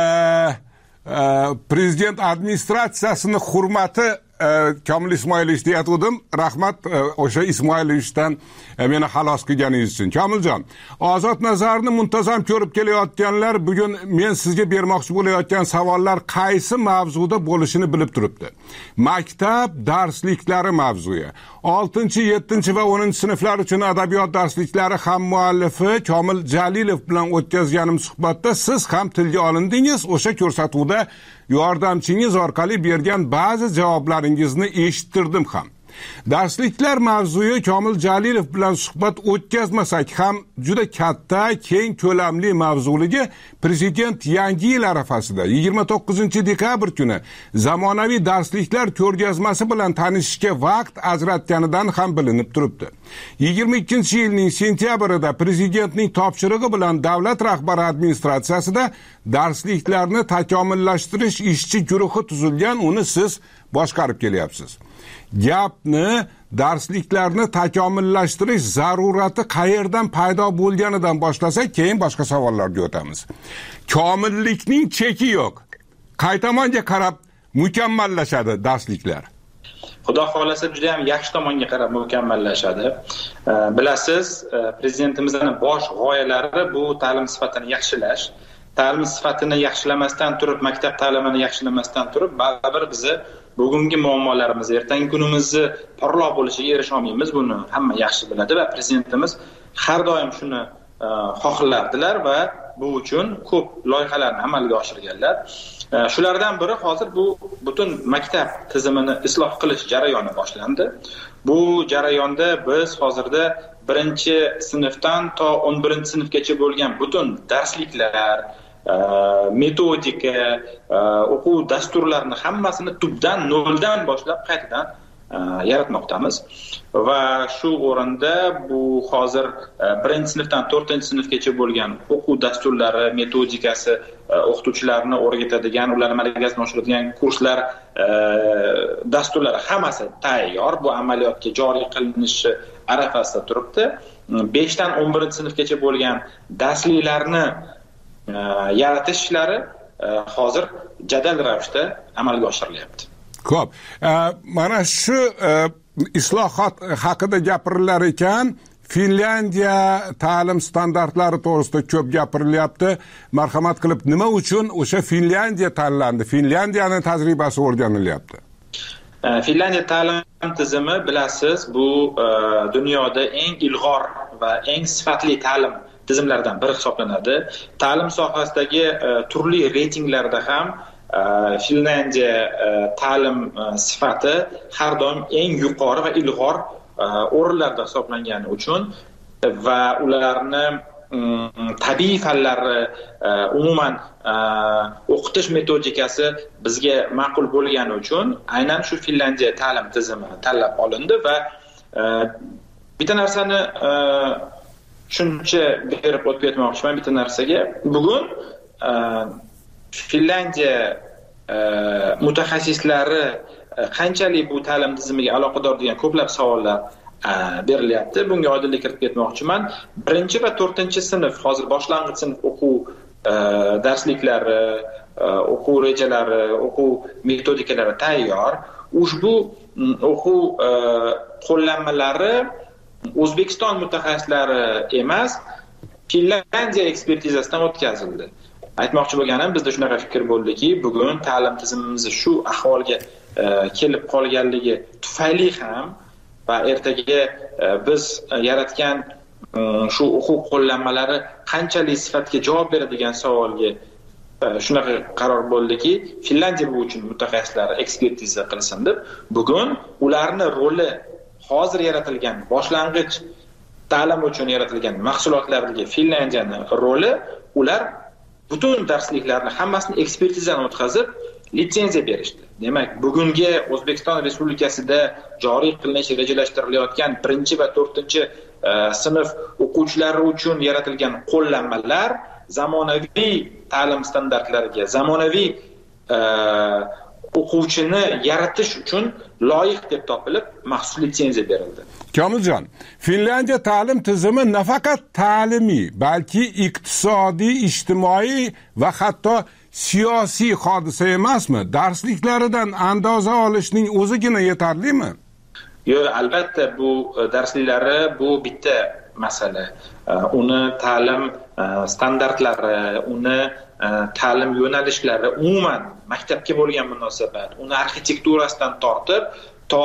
prezident administratsiyasini hurmati Komil Ismoilovich deyatdim. Rahmat o'sha Ismoilovichdan meni xalos qilganingiz uchun. Komiljon, Ozod nazarni muntazam ko'rib kelayotganlar bugun men sizga bermoqchi bo'layotgan savollar qaysi mavzuda bo'lishini bilib turibdi. Maktab darsliklari mavzusi. 6, 7 va 10 sinflar uchun adabiyot darsliklari ham muallifi Komil Jalilov bilan o'tkazganim suhbatda siz ham tilga olindingiz. O'sha ko'rsatuvda yordamchingiz orqali bergan ba'zi javoblaringizni eshittirdim ham. Darsliklar mavzusi Komil Jalilov bilan suhbat o'tkazmasak ham juda katta, keng ko'lamli mavzuligi prezident yangi yil arafasida 29-dekabr kuni zamonaviy darsliklar ko'rgazmasi bilan tanishishga vaqt ajratganidan ham bilinib turibdi. 22-yilning sentyabrida prezidentning topshirig'i bilan davlat rahbari administratsiyasida darsliklarni takomillashtirish ishchi guruhi tuzilgan, uni siz boshqarib kelyapsiz. Gapni darsliklarni takomillashtirish zarurati qayerdan paydo bo'lganidan boshlasak, keyin boshqa savollarga o'tamiz. Komillikning cheki yo'q. Qay tomonga qarab mukammallashadi darsliklar? xudo xohlasa juda ham yaxshi tomonga qarab mukammallashadi. Bilasiz, prezidentimizning bosh g'oyalari bu ta'lim sifatini yaxshilash. Ta'lim sifatini yaxshilamasdan turib, maktab ta'limini yaxshilamasdan turib, baribir bizni bugungi muammolarimiz, ertangi kunimizni porloq bo'lishiga erisha olmaymiz. Buni hamma yaxshi biladi va prezidentimiz har doim shuni xohlardilar va bu uchun ko'p loyihalarni amalga oshirganlar. Shulardan biri hozir bu butun maktab tizimini isloh qilish jarayoni boshlandi. Bu jarayonda biz hozirda 1-sinfdan to 11-sinfgacha bo'lgan butun darsliklar, metodika, o'quv dasturlarini hammasini tubdan, noldan boshlab qaytadan yaratmoqdamiz. Va shu o'rinda bu hozir 1-sinfdan 4-sinfgacha bo'lgan o'quv dasturlari, metodikasi, o'qituvchilarni o'rgatadigan, ularni malakasini oshiradigan kurslar, dasturlari hammasi tayyor. Bu amaliyotga joriy qilinishi arafasida turibdi. 5dan 11-sinfgacha bo'lgan darsliklarni yaratish ishlari hozir jadal ravishda amalga oshirilyapti. Xo'p, mana shu islohot haqida gapirilar ekan, Finlandiya ta'lim standartlari to'g'risida ko'p gapirilyapti. Marhamat qilib, nima uchun o'sha Finlandiya tanlandi? Finlandiyaning tajribasi o'rganilyapti. Finlandiya ta'lim tizimi, bilasiz, bu dunyoda eng ilg'or va eng sifatli ta'lim tizimlardan biri hisoblanadi. Ta'lim sohasidagi turli reytinglarda ham Finlandiya ta'lim sifati har doim eng yuqori va ilg'or o'rinlarda hisoblangani uchun va ularni tabiiy fanlarni umuman o'qitish metodikasi bizga ma'qul bo'lgani uchun aynan shu Finlandiya ta'lim tizimi tanlab olindi va bitta narsani tushuncha berib o'tib ketmoqchiman bitta narsaga. Bugun Finlandiya mutaxassislari qanchalik bu ta'lim tizimiga aloqador degan ko'plab savollar berilyapti. Bunga oydinlik kiritib ketmoqchiman. 1 va 4-sinf hozir boshlang'ich sinf o'quv darsliklari, o'quv rejalari, o'quv metodikalari tayyor. Ushbu o'quv qo'llanmalari O'zbekiston mutaxassislari emas, Finlandiya ekspertizasidan o'tkazildi. Aytmoqchi bo'lganim, bizda shunaqa fikr bo'ldiki, bugun ta'lim tizimimiz shu ahvolga kelib qolganligi tufayli ham va ertaga biz yaratgan shu o'quv qo'llanmalari qanchalik sifatga javob beradigan savolga shunaqa qaror bo'ldiki, Finlandiya bu uchun mutaxassislar ekspertiza qilsin deb, bugun ularni roli hozir yaratilgan boshlang'ich ta'lim uchun yaratilgan mahsulotlardagi Finlandiyaning roli, ular butun darsliklarni hammasini ekspertizadan o'tkazib litsenziya berishdi. Demak, bugungi O'zbekiston Respublikasida joriy qilinishi rejalashtirilayotgan 1 va 4-sinf o'quvchilari uchun yaratilgan qo'llanmalar zamonaviy ta'lim standartlariga, zamonaviy o'quvchini yaratish uchun loyiq deb topilib, maxsus litsenziya berildi. Komiljon, Finlandiya ta'lim tizimi nafaqat ta'limiy, balki iqtisodiy, ijtimoiy va hatto siyosiy hodisa emasmi? Darsliklaridan andoza olishning o'zigina yetarlimi? Yo'q, albatta bu darsliklari bu bitta masala. Uni ta'lim standartlari, uni ta'lim yo'nalishlari, umuman maktabga bo'lgan munosabat, uni arxitekturasidan tortib to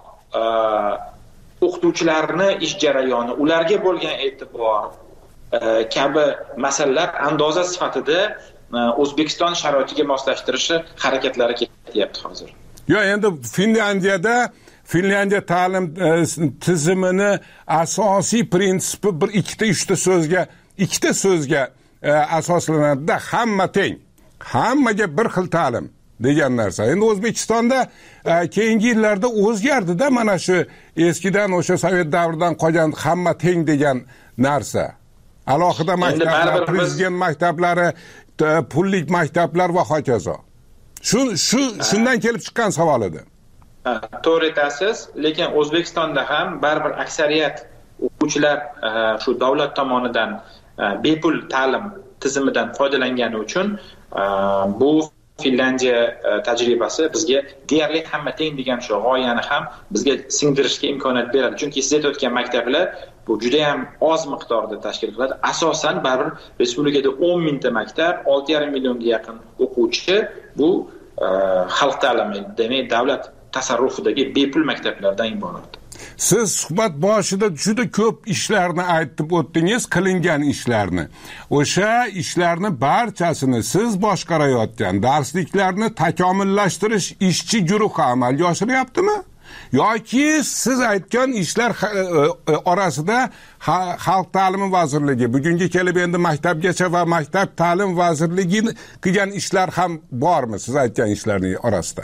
o'qituvchilarni ish jarayoni, ularga bo'lgan e'tibor kabi masalalar andoza sifatida O'zbekiston sharoitiga moslashtirishi harakatlari ketyapti hozir. Yo'q, endi Finlandiya ta'lim tizimini asosiy prinsipi bir ikkita so'zga asoslanadi. Hamma teng, hammaga bir xil ta'lim degan narsa. Endi O'zbekistonda keyingi yillarda o'zgardi-da mana shu eskidan o'sha Sovet davridan qolgan hamma teng degan narsa. Alohida maktablar, prezident maktablari, pullik maktablar va hokazo. Shundan kelib chiqqan savol edi. To'g'ri aytasiz, lekin O'zbekistonda ham baribir aksariyat o'quvchilar shu davlat tomonidan bepul ta'lim tizimidan foydalangani uchun bu Finlandiya tajribasi bizga deyarli hamma teng degan shu g'oyani ham bizga singdirishga imkoniyat beradi. Chunki siz aytayotgan maktablar bu juda ham oz miqdorda tashkil qiladi. Asosan baribir respublikada 10 mingta maktab, 6,5 millionga yaqin o'quvchi bu xalq ta'limi, demak davlat tasarrufidagi bepul maktablardan iborat. Siz suhbat boshida juda ko'p ishlarni aytib o'tdingiz, qilingan ishlarni. O'sha ishlarni barchasini siz boshqarayotgan darsliklarni takomillashtirish ishchi guruhi amalga oshiryaptimi? Yoki siz aytgan ishlar orasida Xalq ta'limi vazirligi, bugungi kelib endi maktabgacha va maktab ta'lim vazirligi qilgan ishlar ham bormi siz aytgan ishlarning orasida?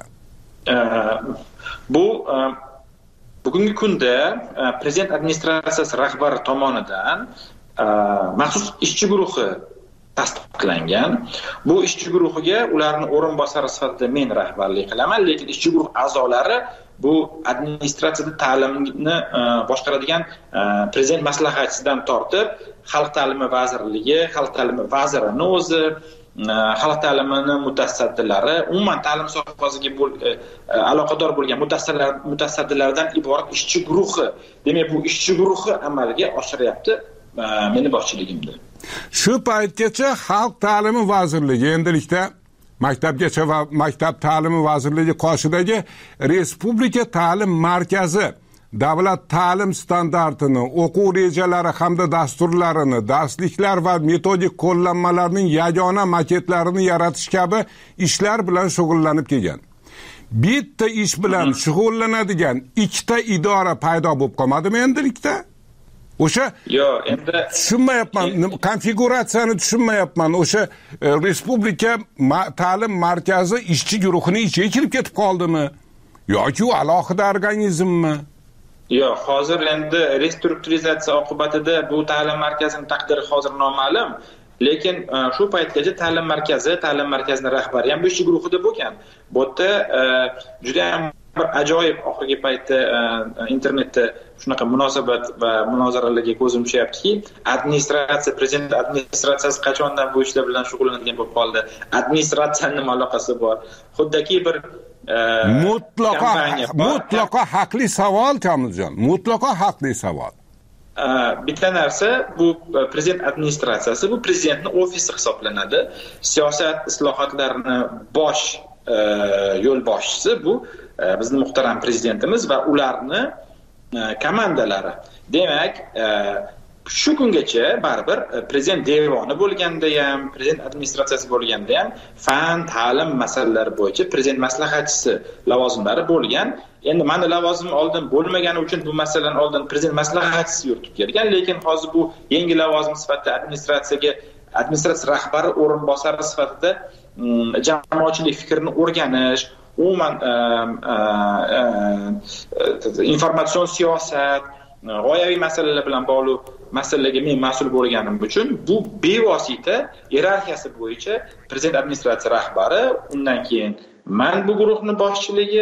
Bu bugungi kunda prezident administratsiyasi rahbari tomonidan maxsus ishchi guruhi tasdiqlangan. Bu ishchi guruhiga ularning o'rinbosari sifatida men rahbarlik qilaman, lekin ishchi guruh a'zolari bu administratsiyada ta'limni boshqaradigan prezident maslahatchisidan tortib xalq ta'limi vazirligi, xalq ta'limi vazirini o'zi, xalq ta'limini mutasaddilari, umuman ta'lim sohasiga aloqador bo'lgan mutasaddilardan iborat ishchi guruhi. Demak, bu ishchi guruhi amalga oshiryapti meni boshchiligimda. Shu paytgacha Xalq ta'limi vazirligi endilikda Maktabgacha va Maktab ta'limi vazirligi qoshidagi Respublika ta'lim markazi davlat ta'lim standartini, o'quv rejalari hamda dasturlarini, darsliklar va metodik qo'llanmalarning yagona maketlarini yaratish kabi ishlar bilan shug'ullanib kelgan. Bitta ish bilan shug'ullanadigan ikkita idora paydo bo'lib qolmadimi endilikda? O'sha endi tushunmayapman, konfiguratsiyani tushunmayapman. O'sha Respublika ta'lim markazi ishchi guruhining ichiga kirib ketib qoldimi yoki u alohida organizmmi? Yo'q, hozir endi restrukturizatsiya oqibatida bu ta'lim markazining taqdiri hozir noma'lum. Lekin shu paytgacha ta'lim markazining rahbari ham bu ishchi guruhida bo'lgan. Bu yerda juda ham bir ajoyib oxirgi paytda internetda shunaqa munosabat va munozaralarga ko'zim tushyaptiki, prezident administratsiyasi qachondan bu ishlar bilan shug'ullanadigan bo'lib qoldi. Administratsiyaning aloqasi bor. Xuddaki bir mutlaqo haqli savol, Kamiljon. Mutlaqo haqli savol. Bitta narsa, bu prezident administratsiyasi, bu prezidentning ofisi hisoblanadi. Siyosat islohotlarini bosh yo'l boshchisi bu bizning muhtaram prezidentimiz va ularni komandalari. Demak, shu kungacha baribir prezident devoni bo'lganda ham, prezident administratsiyasi bo'lganda ham fan, ta'lim masalalari bo'yicha prezident maslahatchisi lavozimlari bo'lgan. Endi meni lavozimim oldin bo'lmagani uchun bu masalani oldin prezident maslahatchisi yuritib kelgan, lekin hozir bu yangi lavozim sifatida administratsiya rahbari o'rinbosari sifatida jamoatchilik fikrini o'rganish, umuman informatsion siyosat, g'oyaviy masalalar bilan bog'liq masalalarga men mas'ul bo'lganim uchun bu bevosita iyerarxiyasi bo'yicha prezident administratsiya rahbari, undan keyin man bu guruhni boshlig'i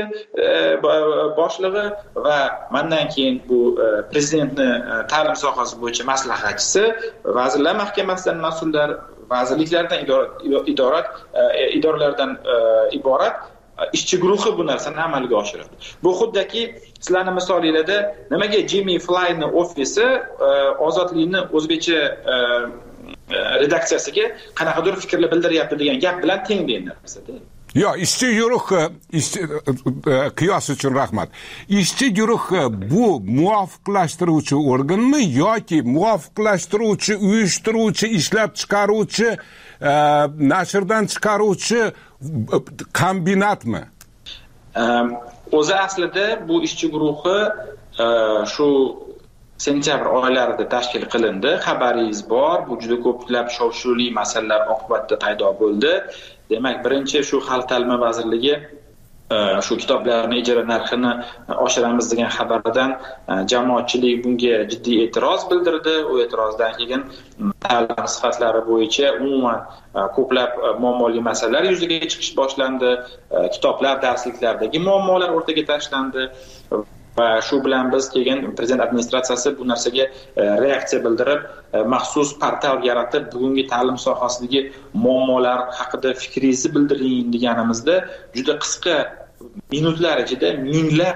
va mendan keyin bu prezidentni ta'lim sohasi bo'yicha maslahatchisi, vazirlar mahkamasidan mas'ullar, vazirliklardan idoralardan iborat ishchi guruhi bu narsani amalga oshiradi. Bu xuddaki sizlarning misolingizda nimaga Jimmy Fly'ning ofisi ozodlikni o'zbekcha redaksiyasiga qanaqadir fikrlar bildiryapti degan gap bilan teng degan narsada. Yo'q, ishchi guruhi, qiyos uchun rahmat. Ishchi guruhi bu muvofiqlashtiruvchi organmi yoki muvofiqlashtiruvchi, uyushtiruvchi, ishlab chiqaruvchi, nashrdan chiqaruvchi kombinatmi? O'zi aslida bu ishchi guruhi shu sentyabr oylarida tashkil qilindi. Xabaringiz bor, bu juda ko'plab shov-shuvli masalalar oqibatida paydo bo'ldi. Demak, birinchi shu Xalq ta'limi vazirligi shu kitoblarning ijara narxini oshiramiz degan xabardan jamoatchilik bunga jiddiy e'tiroz bildirdi. U e'tirozdan keyin ta'lim sifatlari bo'yicha umuman ko'plab muammoli masalalar yuzaga chiqish boshlandi. Kitoblar, darsliklardagi muammolar o'rtaga tashlandi va shu bilan biz keyin prezident administratsiyasi bu narsaga reaksiya bildirib maxsus portal yaratib bugungi ta'lim sohasidagi muammolar haqida fikringizni bildiring deganimizda juda qisqa minutlar ichida minglab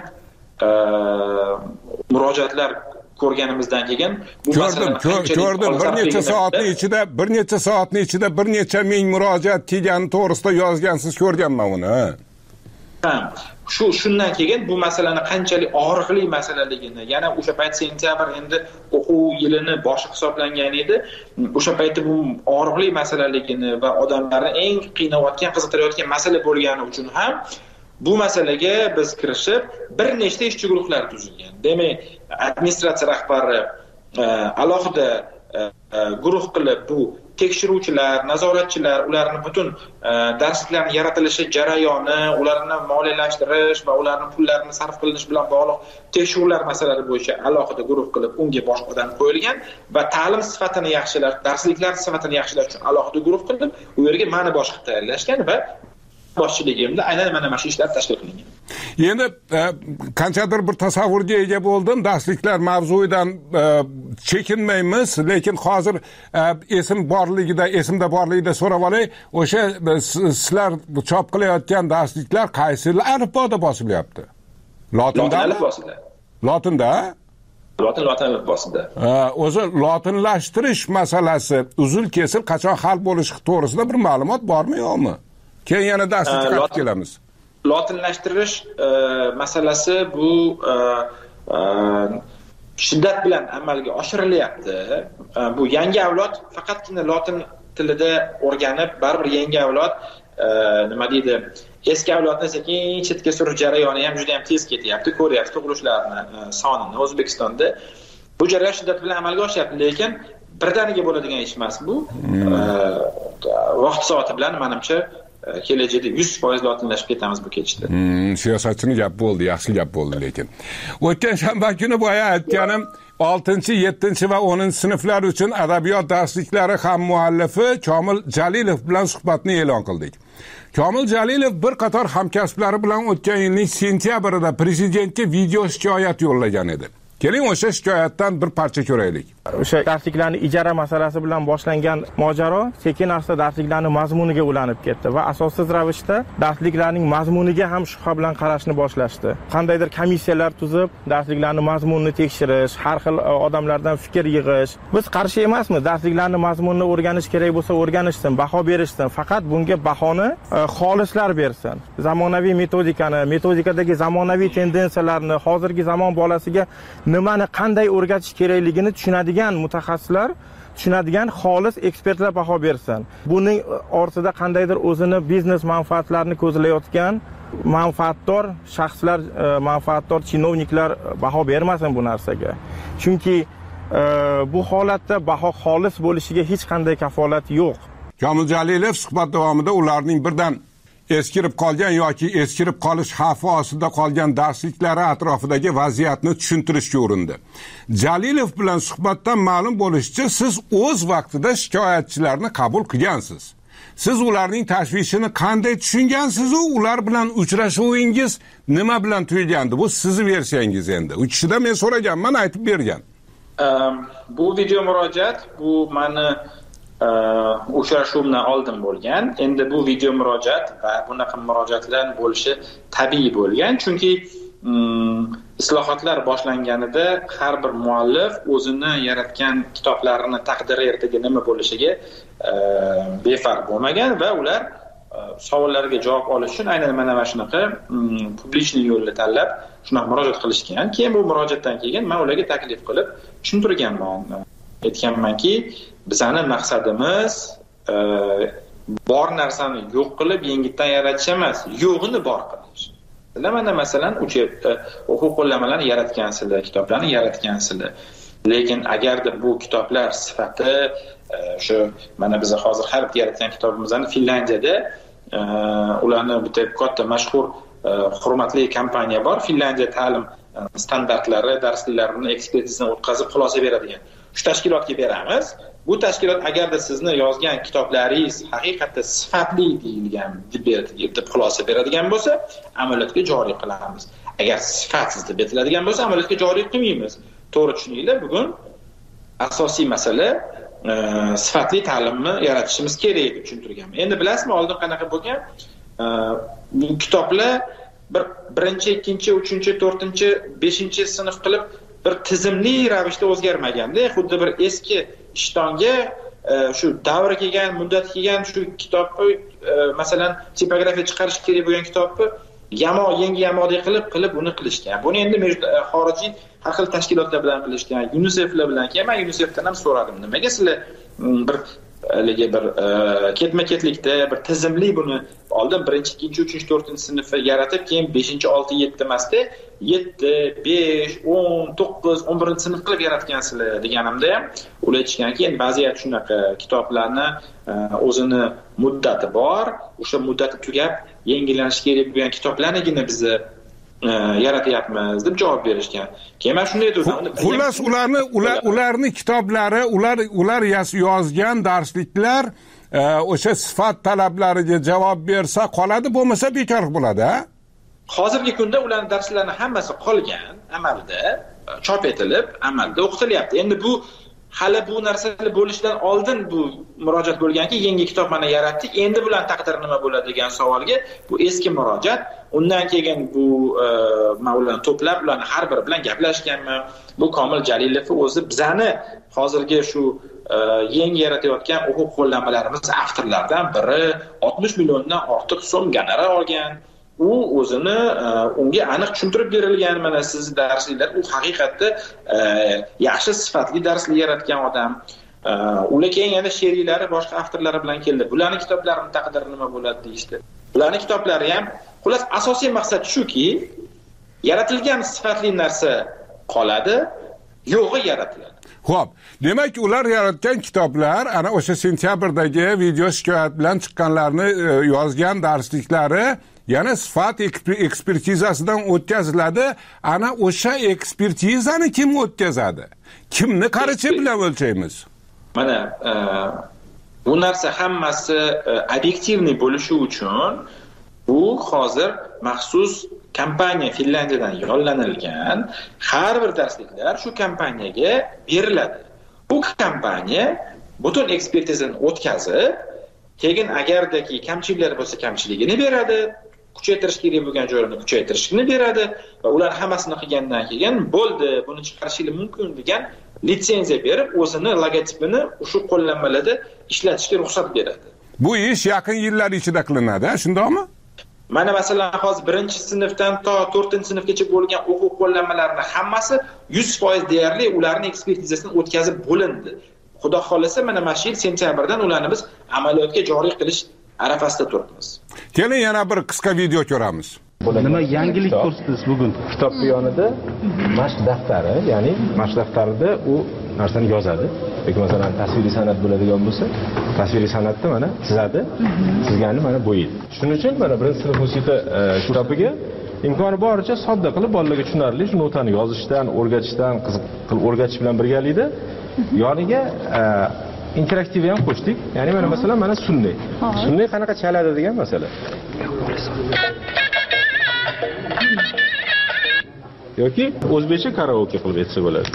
murojaatlar ko'rganimizdan keyin bu ko'rdim bir necha soatning ichida bir necha ming murojaat kelgani to'g'risida yozgansiz, ko'rganman uni. Shundan keyin bu masalani qanchalik og'riqli masalaligini, yana o'sha payt sentyabr endi o'quv yilini boshi hisoblangan edi. O'sha paytda bu og'riqli masalaligini va odamlarni eng qiynayotgan, qiziqtirayotgan masala bo'lgani uchun ham bu masalaga biz kirishib bir nechta ishchi guruhlar tuzilgan. Demak, administratsiya rahbari alohida guruh qilib bu tekshiruvchilar, nazoratchilar, ularni butun darsliklarning yaratilishi jarayoni, ularni moliyalashtirish va ularning pullarini sarf qilinish bilan bog'liq tekshiruvlar masalalari bo'yicha alohida guruh qilib unga boshqa odam qo'yilgan va ta'lim sifatini yaxshilash, darsliklar sifatini yaxshilash uchun alohida guruh qilib u yerga mani boshqa tayyorlashgan va boshchiligimda aynan mana shu ishlar tashkil qilingan. Endi qanchadir bir tasavvurga ega bo'ldim, darsliklar mavzuidan chekinmaymiz, lekin hozir esimda borligida so'rab olay, o'sha sizlar chop qilayotgan darsliklar qaysi alifboda bosilyapti? Lotinda alifbosida. Lotinda? Lotin alifbosida. O'zi lotinlashtirish masalasi uzul-kesil qachon hal bo'lishi to'g'risida bir ma'lumot bormi, yo'qmi? Keyin yana darslikka qaytib kelamiz. Lotinlashtirish masalasi bu shiddat bilan amalga oshirilyapti. Bu yangi avlod faqatgina lotin tilida o'rganib, baribir yangi avlod nima deydi, eski avlodni sekin chetga surish jarayoni ham juda ham tez ketyapti. Ko'ryapti tug'ilishlarni sonini O'zbekistonda. Bu jarayon shiddat bilan amalga oshyapti, lekin birdaniga bo'ladigan ish emas bu. Vaqt soati bilan menimcha kelajakda 100% lotinlashib ketamiz bu ketishda. Siyosatchini gap bo'ldi, yaxshi gap bo'ldi lekin. O'tgan shanba kuni boya aytganim 6-7 va 10-sinflar uchun adabiyot darsliklari ham muallifi Komil Jalilov bilan suhbatni e'lon qildik. Komil Jalilov bir qator hamkasblari bilan o'tgan yilning sentyabrida prezidentga video shikoyat yo'llagan edi. Keling o'sha shikoyatdan bir parcha ko'raylik. O'sha darsliklarning ijara masalasi bilan boshlangan mojaro sekin-asta darsliklarning mazmuniga ulanib ketdi va asossiz ravishda darsliklarning mazmuniga ham shubha bilan qarashni boshlashdi. Qandaydir komissiyalar tuzib, darsliklarning mazmunini tekshirish, har xil odamlardan fikr yig'ish. Biz qarshi emasmiz, darsliklarning mazmunini o'rganish kerak bo'lsa o'rganishsin, baho berishsin. Faqat bunga bahoni xolislar bersin. Zamonaviy metodikadagi zamonaviy tendensiyalarni, hozirgi zamon bolasiga nimani qanday o'rgatish kerakligini tushunadigan mutaxassislar, tushunadigan xolis ekspertlar baho bersin. Buning ortida qandaydir o'zini biznes manfaatlarini ko'zlayotgan manfaatdor shaxslar, manfaatdor chinovniklar baho bermasin bu narsaga. Chunki bu holatda baho xolis bo'lishiga hech qanday kafolat yo'q. Komil Jalilov suhbat davomida ularning birdan eskirib qolgan yoki eskirib qolish xavfi ostida qolgan darsliklari atrofidagi vaziyatni tushuntirishga urindi. Jalilov bilan suhbatdan ma'lum bo'lishicha, siz o'z vaqtida shikoyatchilarni qabul qilgansiz. Siz ularning tashvishini qanday tushungansiz va ular bilan uchrashuvingiz nima bilan tugagandi? Bu sizning versiyangiz endi. U kishidan men so'raganman, aytib bergan. Bu video murojaat bu meni uchrashuvimdan oldin bo'lgan. Endi bu video murojaat va bunaqa murojaatlar bo'lishi tabiiy bo'lgan, chunki islohotlar boshlanganida har bir muallif o'zini yaratgan kitoblarini taqdiri ertaga nima bo'lishiga befarq bo'lmagan va ular savollarga javob olish uchun aynan mana shunaqa publichniy yo'lni tanlab shunaqa murojaat qilishgan. Keyin bu murojaatdan keyin men ularga taklif qilib tushuntirganman. Aytganmanki, bizning maqsadimiz bor narsani yo'q qilib yengitdan yaratish emas, yo'g'ini bor qilish. Mana masalan, o'quv qo'llanmalarini yaratgansizlar, kitoblarni yaratgansizlar. Lekin agarda bu kitoblar sifati shu mana biz hozir har bitta yaratgan kitobimizni Finlandiyada ularni bitta katta mashhur hurmatli kompaniya bor, Finlandiya ta'lim standartlari, darsliklarini ekspertizdan o'tkazib xulosa beradigan. Shu tashkilotga beramiz. bu tashkilot agarda sizni yozgan kitoblaringiz haqiqatda sifatli deyilgan deb xulosa beradigan bo'lsa, amaliyotga joriy qilamiz. Agar sifatsiz deb aytiladigan bo'lsa, amaliyotga joriy qilmaymiz. To'g'ri tushuninglar, bugun asosiy masala sifatli ta'limni yaratishimiz kerak deb tushuntirganman. Endi bilasizmi, oldin qanaqa bo'lgan? Bu kitoblar birinchi, ikkinchi, uchinchi, to'rtinchi, beshinchi sinf qilib bir tizimli ravishda o'zgarmaganda, xuddi bir eski ishtonga shu davri kelgan, muddat kelgan shu kitobni, masalan, tipografiya chiqarish kerak bo'lgan kitobni yangi yamodek qilib uni qilishgan. Buni endi xorijiy har xil tashkilotlar bilan qilishgan, UNICEFlar bilan. Keyin men UNICEFdan ham so'radim, nimaga sizlar bir ketma-ketlikda bir tizimli buni oldin 1-2, 3, 4 sinfga yaratib, keyin 5, 6, 7 emasda 7, 5, 10, 9, 11 sinf qilib yaratgansizlar deganimda ham ular aytishganki, endi vaziyat shunaqa, kitoblarni o'zini muddati bor, o'sha muddati tugab yangilanish kerak bo'lgan kitoblarnigina biz yaratyapmiz deb javob berishgan. Keyin men shunday dedim. Xullas ularning kitoblari, ular yozgan darsliklar o'sha sifat talablariga javob bersa qoladi, bo'lmasa bekor bo'ladi, ha? Hozirgi kunda ularning darslarini hammasi qolgan, amalda chop etilib, amalda o'qitilyapti. Endi bu hali bu narsalar bo'lishidan oldin bu murojaat bo'lganki, yangi kitob mana yaratdik, endi bular taqdiri nima bo'ladi degan savolga bu eski murojaat. Undan keyin bu men ularni to'plab, ularni har biri bilan gaplashganman. Bu Komil Jalilov o'zi bizani hozirgi shu yangi yaratayotgan o'quv qo'llanmalarimiz avtorlaridan biri, 60 milliondan ortiq so'm gonorar olgan. U o'zini unga aniq tushuntirib berilgan, mana siz darsliklar, u haqiqatda yaxshi sifatli darslik yaratgan odam. Ular keyin yana she'rlari boshqa avtorlari bilan keldi. Bularning kitoblarining taqdiri nima bo'ladi deyishdi. Bularning kitoblari ham, xullas asosiy maqsad shuki, yaratilgan sifatli narsa qoladi, yo'g'i yaratiladi. Xo'p, demak ular yaratgan kitoblar ana o'sha sentyabrdagi video shikoyat bilan chiqqanlarni yozgan darsliklari yana sifat ekspertizasidan o'tkaziladi. Ana o'sha ekspertizani kim o'tkazadi? Kimni qarichi bilan o'lchaymiz? Mana bu narsa hammasi obyektivniy bo'lishi uchun bu hozir maxsus kompaniya Finlandiyadan yollanilgan, har bir darsliklar shu kompaniyaga beriladi. Bu kompaniya butun ekspertizani o'tkazib, keyin agardaki kamchiliklar bo'lsa kamchiligini beradi, kuchaytirish kerak bo'lgan joylarini kuchaytirishini beradi va ular hammasini qilgandan keyin bo'ldi, buni chiqarishingiz mumkin degan litsenziya berib, o'zini logotipini shu qo'llanmalarda ishlatishga ruxsat beradi. Bu ish yaqin yillar ichida qilinadi, shundaymi? Mana masalan hozir 1-sinfdan to 4-sinfgacha bo'lgan o'quv qo'llanmalarining hammasi 100% deyarli ularning ekspertizasidan o'tkazib bo'lindi. Xudo xolasa mana mana shu yil sentyabrdan ularni biz amaliyotga joriy qilish arafasida turibmiz. Keling yana bir qisqa video ko'ramiz. Nima yangilik ko'rsatdingiz bugun? Kitob yonida mashq daftari, ya'ni mashq daftarida u narsani yozadi. Yoki masalan tasviriy san'at bo'ladigan bo'lsa, tasviriy san'atda mana chizadi, chizganini mana bo'yaydi. Shuning uchun mana 1-sinf musiqa kitobiga imkoni boricha sodda qilib bolalarga tushunarli shu notani yozishdan, o'rgatishdan, qiziq qilib o'rgatish bilan birgalikda yoniga interaktiv ham qo'shdik. Ya'ni mana masalan mana sunnay. Sunnay qanaqa chaladi degan masala. Yoki o'zbekcha karaoke qilib aytsa bo'ladi.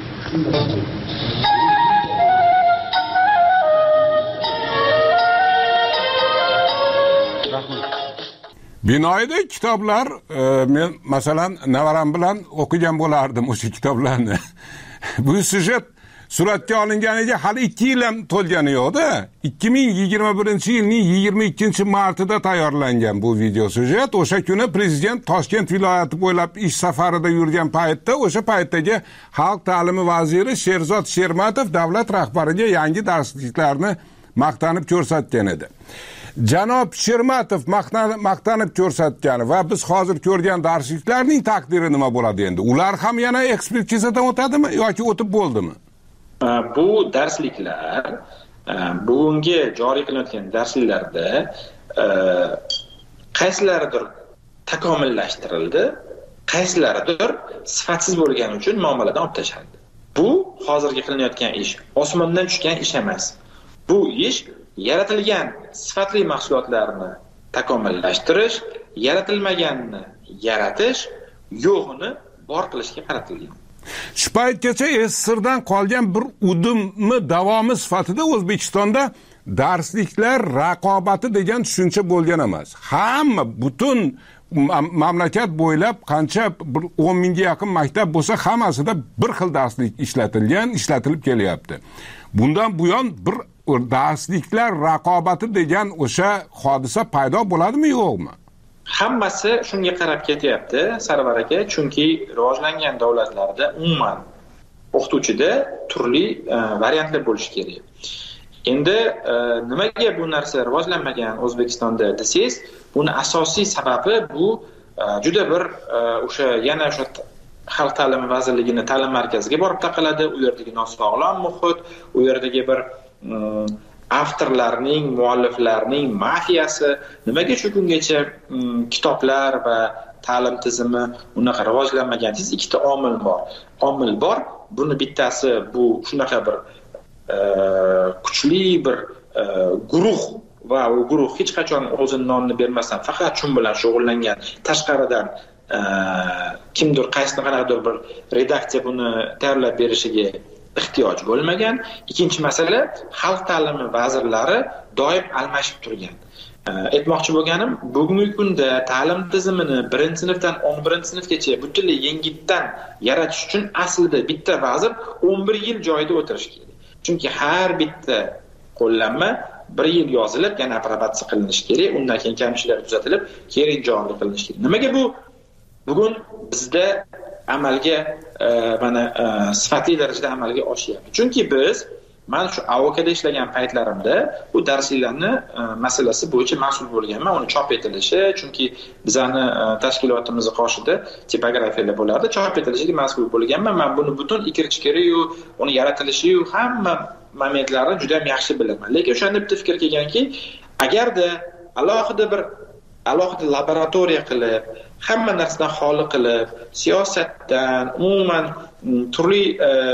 Binoyida kitoblar, men masalan navaram bilan o'qigan bo'lardim o'sha kitoblarni. Bu sujet suratga olinganiga hali 2 yil ham to'lgani yo'q-da. 2021-yilning 22-martida tayyorlangan bu video sujet. O'sha kuni prezident Toshkent viloyati bo'ylab ish safarida yurgan paytda, o'sha paytdagi xalq ta'limi vaziri Sherzod Shermatov davlat rahbariga yangi darsliklarni maqtanib ko'rsatgan edi. Janob Shermatov maqtanib ko'rsatgan va biz hozir ko'rgan darsliklarning taqdiri nima bo'ladi endi? Ular ham yana ekspertizadan o'tadimi yoki o'tib bo'ldimi? Bu darsliklar bugungi joriy qilinayotgan darsliklarda qaysilaridir takomillashtirildi, qaysilaridir sifatsiz bo'lgani uchun muomaladan olib tashlandi. Bu hozirgi qilinayotgan ish osmondan tushgan ish emas. Bu ish yaratilgan sifatli mahsulotlarni takomillashtirish, yaratilmaganini yaratish, yo'g'ini bor qilishga qaratilgan. Shu paytgacha SSRdan qolgan bir udummi davomi sifatida O'zbekistonda darsliklar raqobati degan tushuncha bo'lgan emas. Hamma butun mamlakat bo'ylab qancha 10 mingga yaqin maktab bo'lsa, hammasida bir xil darslik ishlatilib kelyapti. Bundan buyon bir darsliklar raqobati degan o'sha hodisa paydo bo'ladimi, yo'qmi? Hammasi shunga qarab ketyapti, Sarvar aka, chunki rivojlangan davlatlarda umuman o'qituvchida turli variantlar bo'lishi kerak. Endi nimaga bu narsa rivojlanmagan O'zbekistonda desangiz, buni asosiy sababi bu juda bir o'sha Xalq ta'limi vazirligining ta'lim markaziga borib taqaladi, u yerdagi nosog'lom muhit, u yerdagi bir avtorlarning, mualliflarning mafiyasi. Nimaga shu kungacha kitoblar va ta'lim tizimi unaqa rivojlanmagan? Ikkita omil bor. Buni bittasi bu shunaqa bir kuchli bir guruh va u guruh hech qachon o'zining nonini bermasdan faqat shu bilan shug'ullangan, tashqaridan kimdir qanaqadir bir redaksiya buni tayyorlab berishiga ehtiyoj bo'lmagan. Ikkinchi masala, xalq ta'limi vazirlari doim almashib turgan. Aytmoqchi bo'lganim, bugungi kunda ta'lim tizimini 1-sinfdan 11-sinfgacha butunlay yangitdan yaratish uchun aslida bitta vazir 11 yil joyida o'tirishi kerak. Chunki har bitta qo'llanma 1 yil yozilib, yana aprobatsiya qilinishi kerak, undan keyin kamchiliklar tuzatilib, keyin joriy qilinishi kerak. Nimaga bu bugun bizda amalga mana sifatli darajada amalga oshyapti? Chunki biz men shu AOKda ishlagan paytlarimda bu darsliklarni masalasi bo'yicha mas'ul bo'lganman. Uni chop etilishi, chunki bizani tashkilotimizni qoshida tipografiyalar bo'lardi, chop etilishiga mas'ul bo'lganman. Men buni butun ikir-chikiri-yu, uni yaratilishi-yu hamma momentlarini juda ham yaxshi bilaman. Lekin o'shanda bitta fikr kelganki, agarda alohida laboratoriya qilib, hamma narsadan xoli qilib, siyosatdan, umuman turli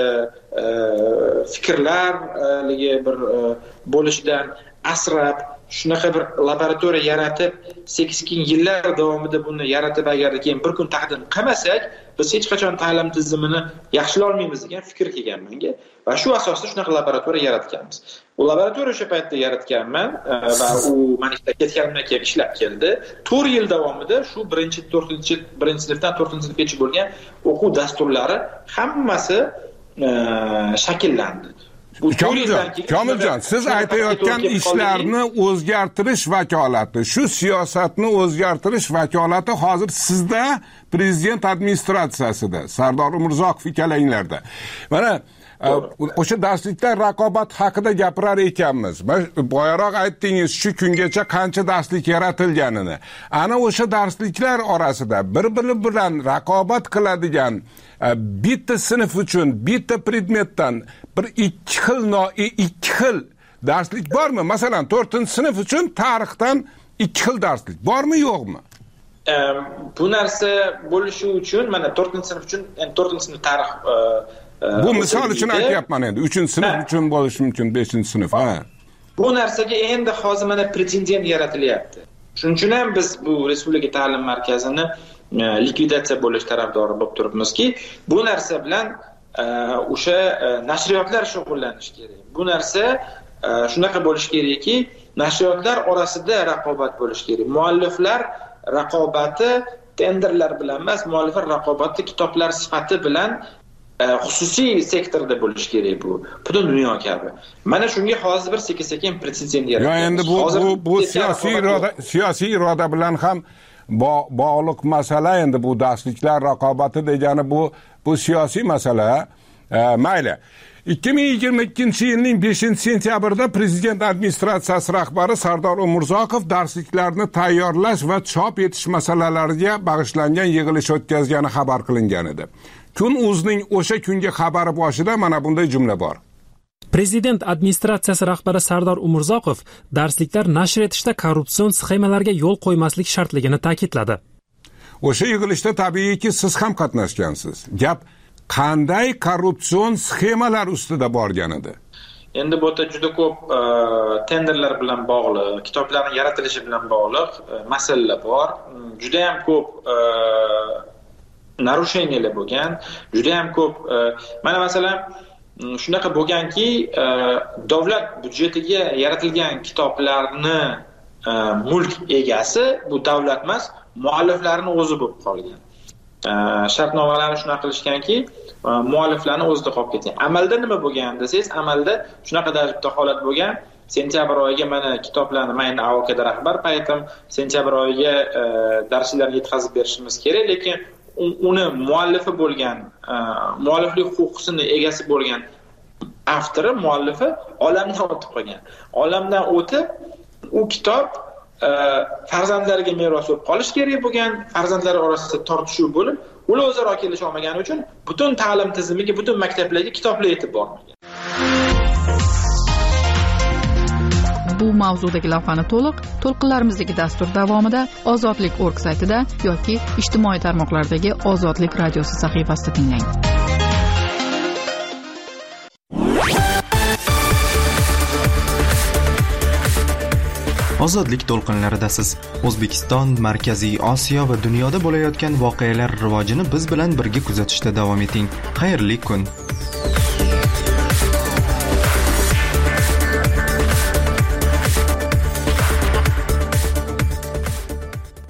fikrlarga bir bo'lishidan asrab, shunaqa bir laboratoriya yaratib, 8 yillar davomida buni yaratib, agarda keyin bir kun taqdim qilmasak, biz hech qachon ta'lim tizimini yaxshilay olmaymiz degan fikr kelgan menga va shu asosda shunaqa laboratoriya yaratganmiz. U laboratoriya o'sha paytda yaratganman va u maktabga ketganimdan keyin ishlab keldi. 4 yil davomida shu 1-sinfdan 4-sinfgacha bo'lgan o'quv dasturlari hammasi shakllandi. Komiljon, siz aytayotgan ishlarni o'zgartirish vakolati, shu siyosatni o'zgartirish vakolati hozir sizda, prezident administratsiyasida, Sardor Umurzoqov ikkalanglarda. Mana o'sha darsliklar raqobat haqida gapirar ekanmiz. Boyaroq aytdingiz, shu kungacha qancha darslik yaratilganini. Ana o'sha darsliklar orasida bir-biri bilan raqobat qiladigan bitta sinf uchun, bitta predmetdan bir ikki xil darslik bormi? Masalan, 4-sinf uchun tarixdan 2 xil darslik bormi, yo'qmi? Bu narsa bo'lishi uchun, mana 4-sinf uchun, 4-sinf tarix bu misol uchun aytyapman endi. 3-sinf uchun bo'lishi mumkin, 5-sinf. Bu narsaga endi hozir mana pretendent yaratilyapti. Shuning uchun ham biz bu Respublika ta'lim markazini likvidatsiya bo'lish tarafdori bo'lib turibmizki, bu narsa bilan o'sha nashriyotlar shug'ullanishi kerak. Bu narsa shunaqa bo'lishi kerakki, nashriyotlar orasida raqobat bo'lishi kerak. Mualliflar raqobati tenderlar bilan emas, mualliflar raqobati kitoblar sifati bilan xususiy sektorda bo'lishi kerak bu. Butun dunyo kabi. Mana shunga hozir bir sekin pretendent yaratdi. Endi bu siyosiy iroda bilan ham bog'liq masala. Endi bu darsliklar raqobati degani bu siyosiy masala. Mayli. 2022-yilning 5-sentyabrida prezident administratsiyasi rahbari Sardor Umurzoqov darsliklarni tayyorlash va chop etish masalalariga bag'ishlangan yig'ilish o'tkazgani xabar qilingan edi. Kun.uz'ning o'sha kungi xabari boshida mana bunday jumla bor. Prezident administratsiyasi rahbari Sardor Umurzoqov darsliklar nashr etishda korrupsion sxemalarga yo'l qo'ymaslik shartligini ta'kidladi. O'sha yig'ilishda tabiiyki siz ham qatnashgansiz. Gap qanday korrupsion sxemalar ustida borgan edi. Endi bu yerda juda ko'p tenderlar bilan bog'liq, kitoblarning yaratilishi bilan bog'liq masalalar bor. Juda ham ko'p narusheniylar bo'lgan, juda ham ko'p mana masalan shunaqa bo'lganki, davlat budjetiga yaratilgan kitoblarni mulk egasi bu davlat emas, mualliflarning o'zi bo'lib qolgan. Shartnomalarni shunaqa qilishganki, mualliflarni o'zida qolib ketgan. Amalda nima bo'lgan desangiz, amalda shunaqa darajada holat bo'lgan. Sentyabr oyiga mana kitoblarni men AOKda rahbar paytim sentyabr oyiga darslarga yetkazib berishimiz kerak, lekin uni muallifi bo'lgan, mualliflik huquqini egasi bo'lgan avtori, muallifi olamdan o'tib qolgan. Olamdan o'tib u kitob farzandlariga meros bo'lib qolish kerak bo'lgan, farzandlari orasida tortishuv bo'lib, ular o'zaro kelisha olmagani uchun butun ta'lim tizimiga, butun maktablarga kitoblar yetib bormagan. Bu mavzudagi lavhani to'lqinlarimizdagi dastur davomida Ozodlik.org saytida yoki ijtimoiy tarmoqlardagi Ozodlik radiosi sahifasida tinglang. Ozodlik to'lqinlaridasiz. O'zbekiston, Markaziy Osiyo va dunyoda bo'layotgan voqealar rivojini biz bilan birga kuzatishda davom eting. Xayrli kun.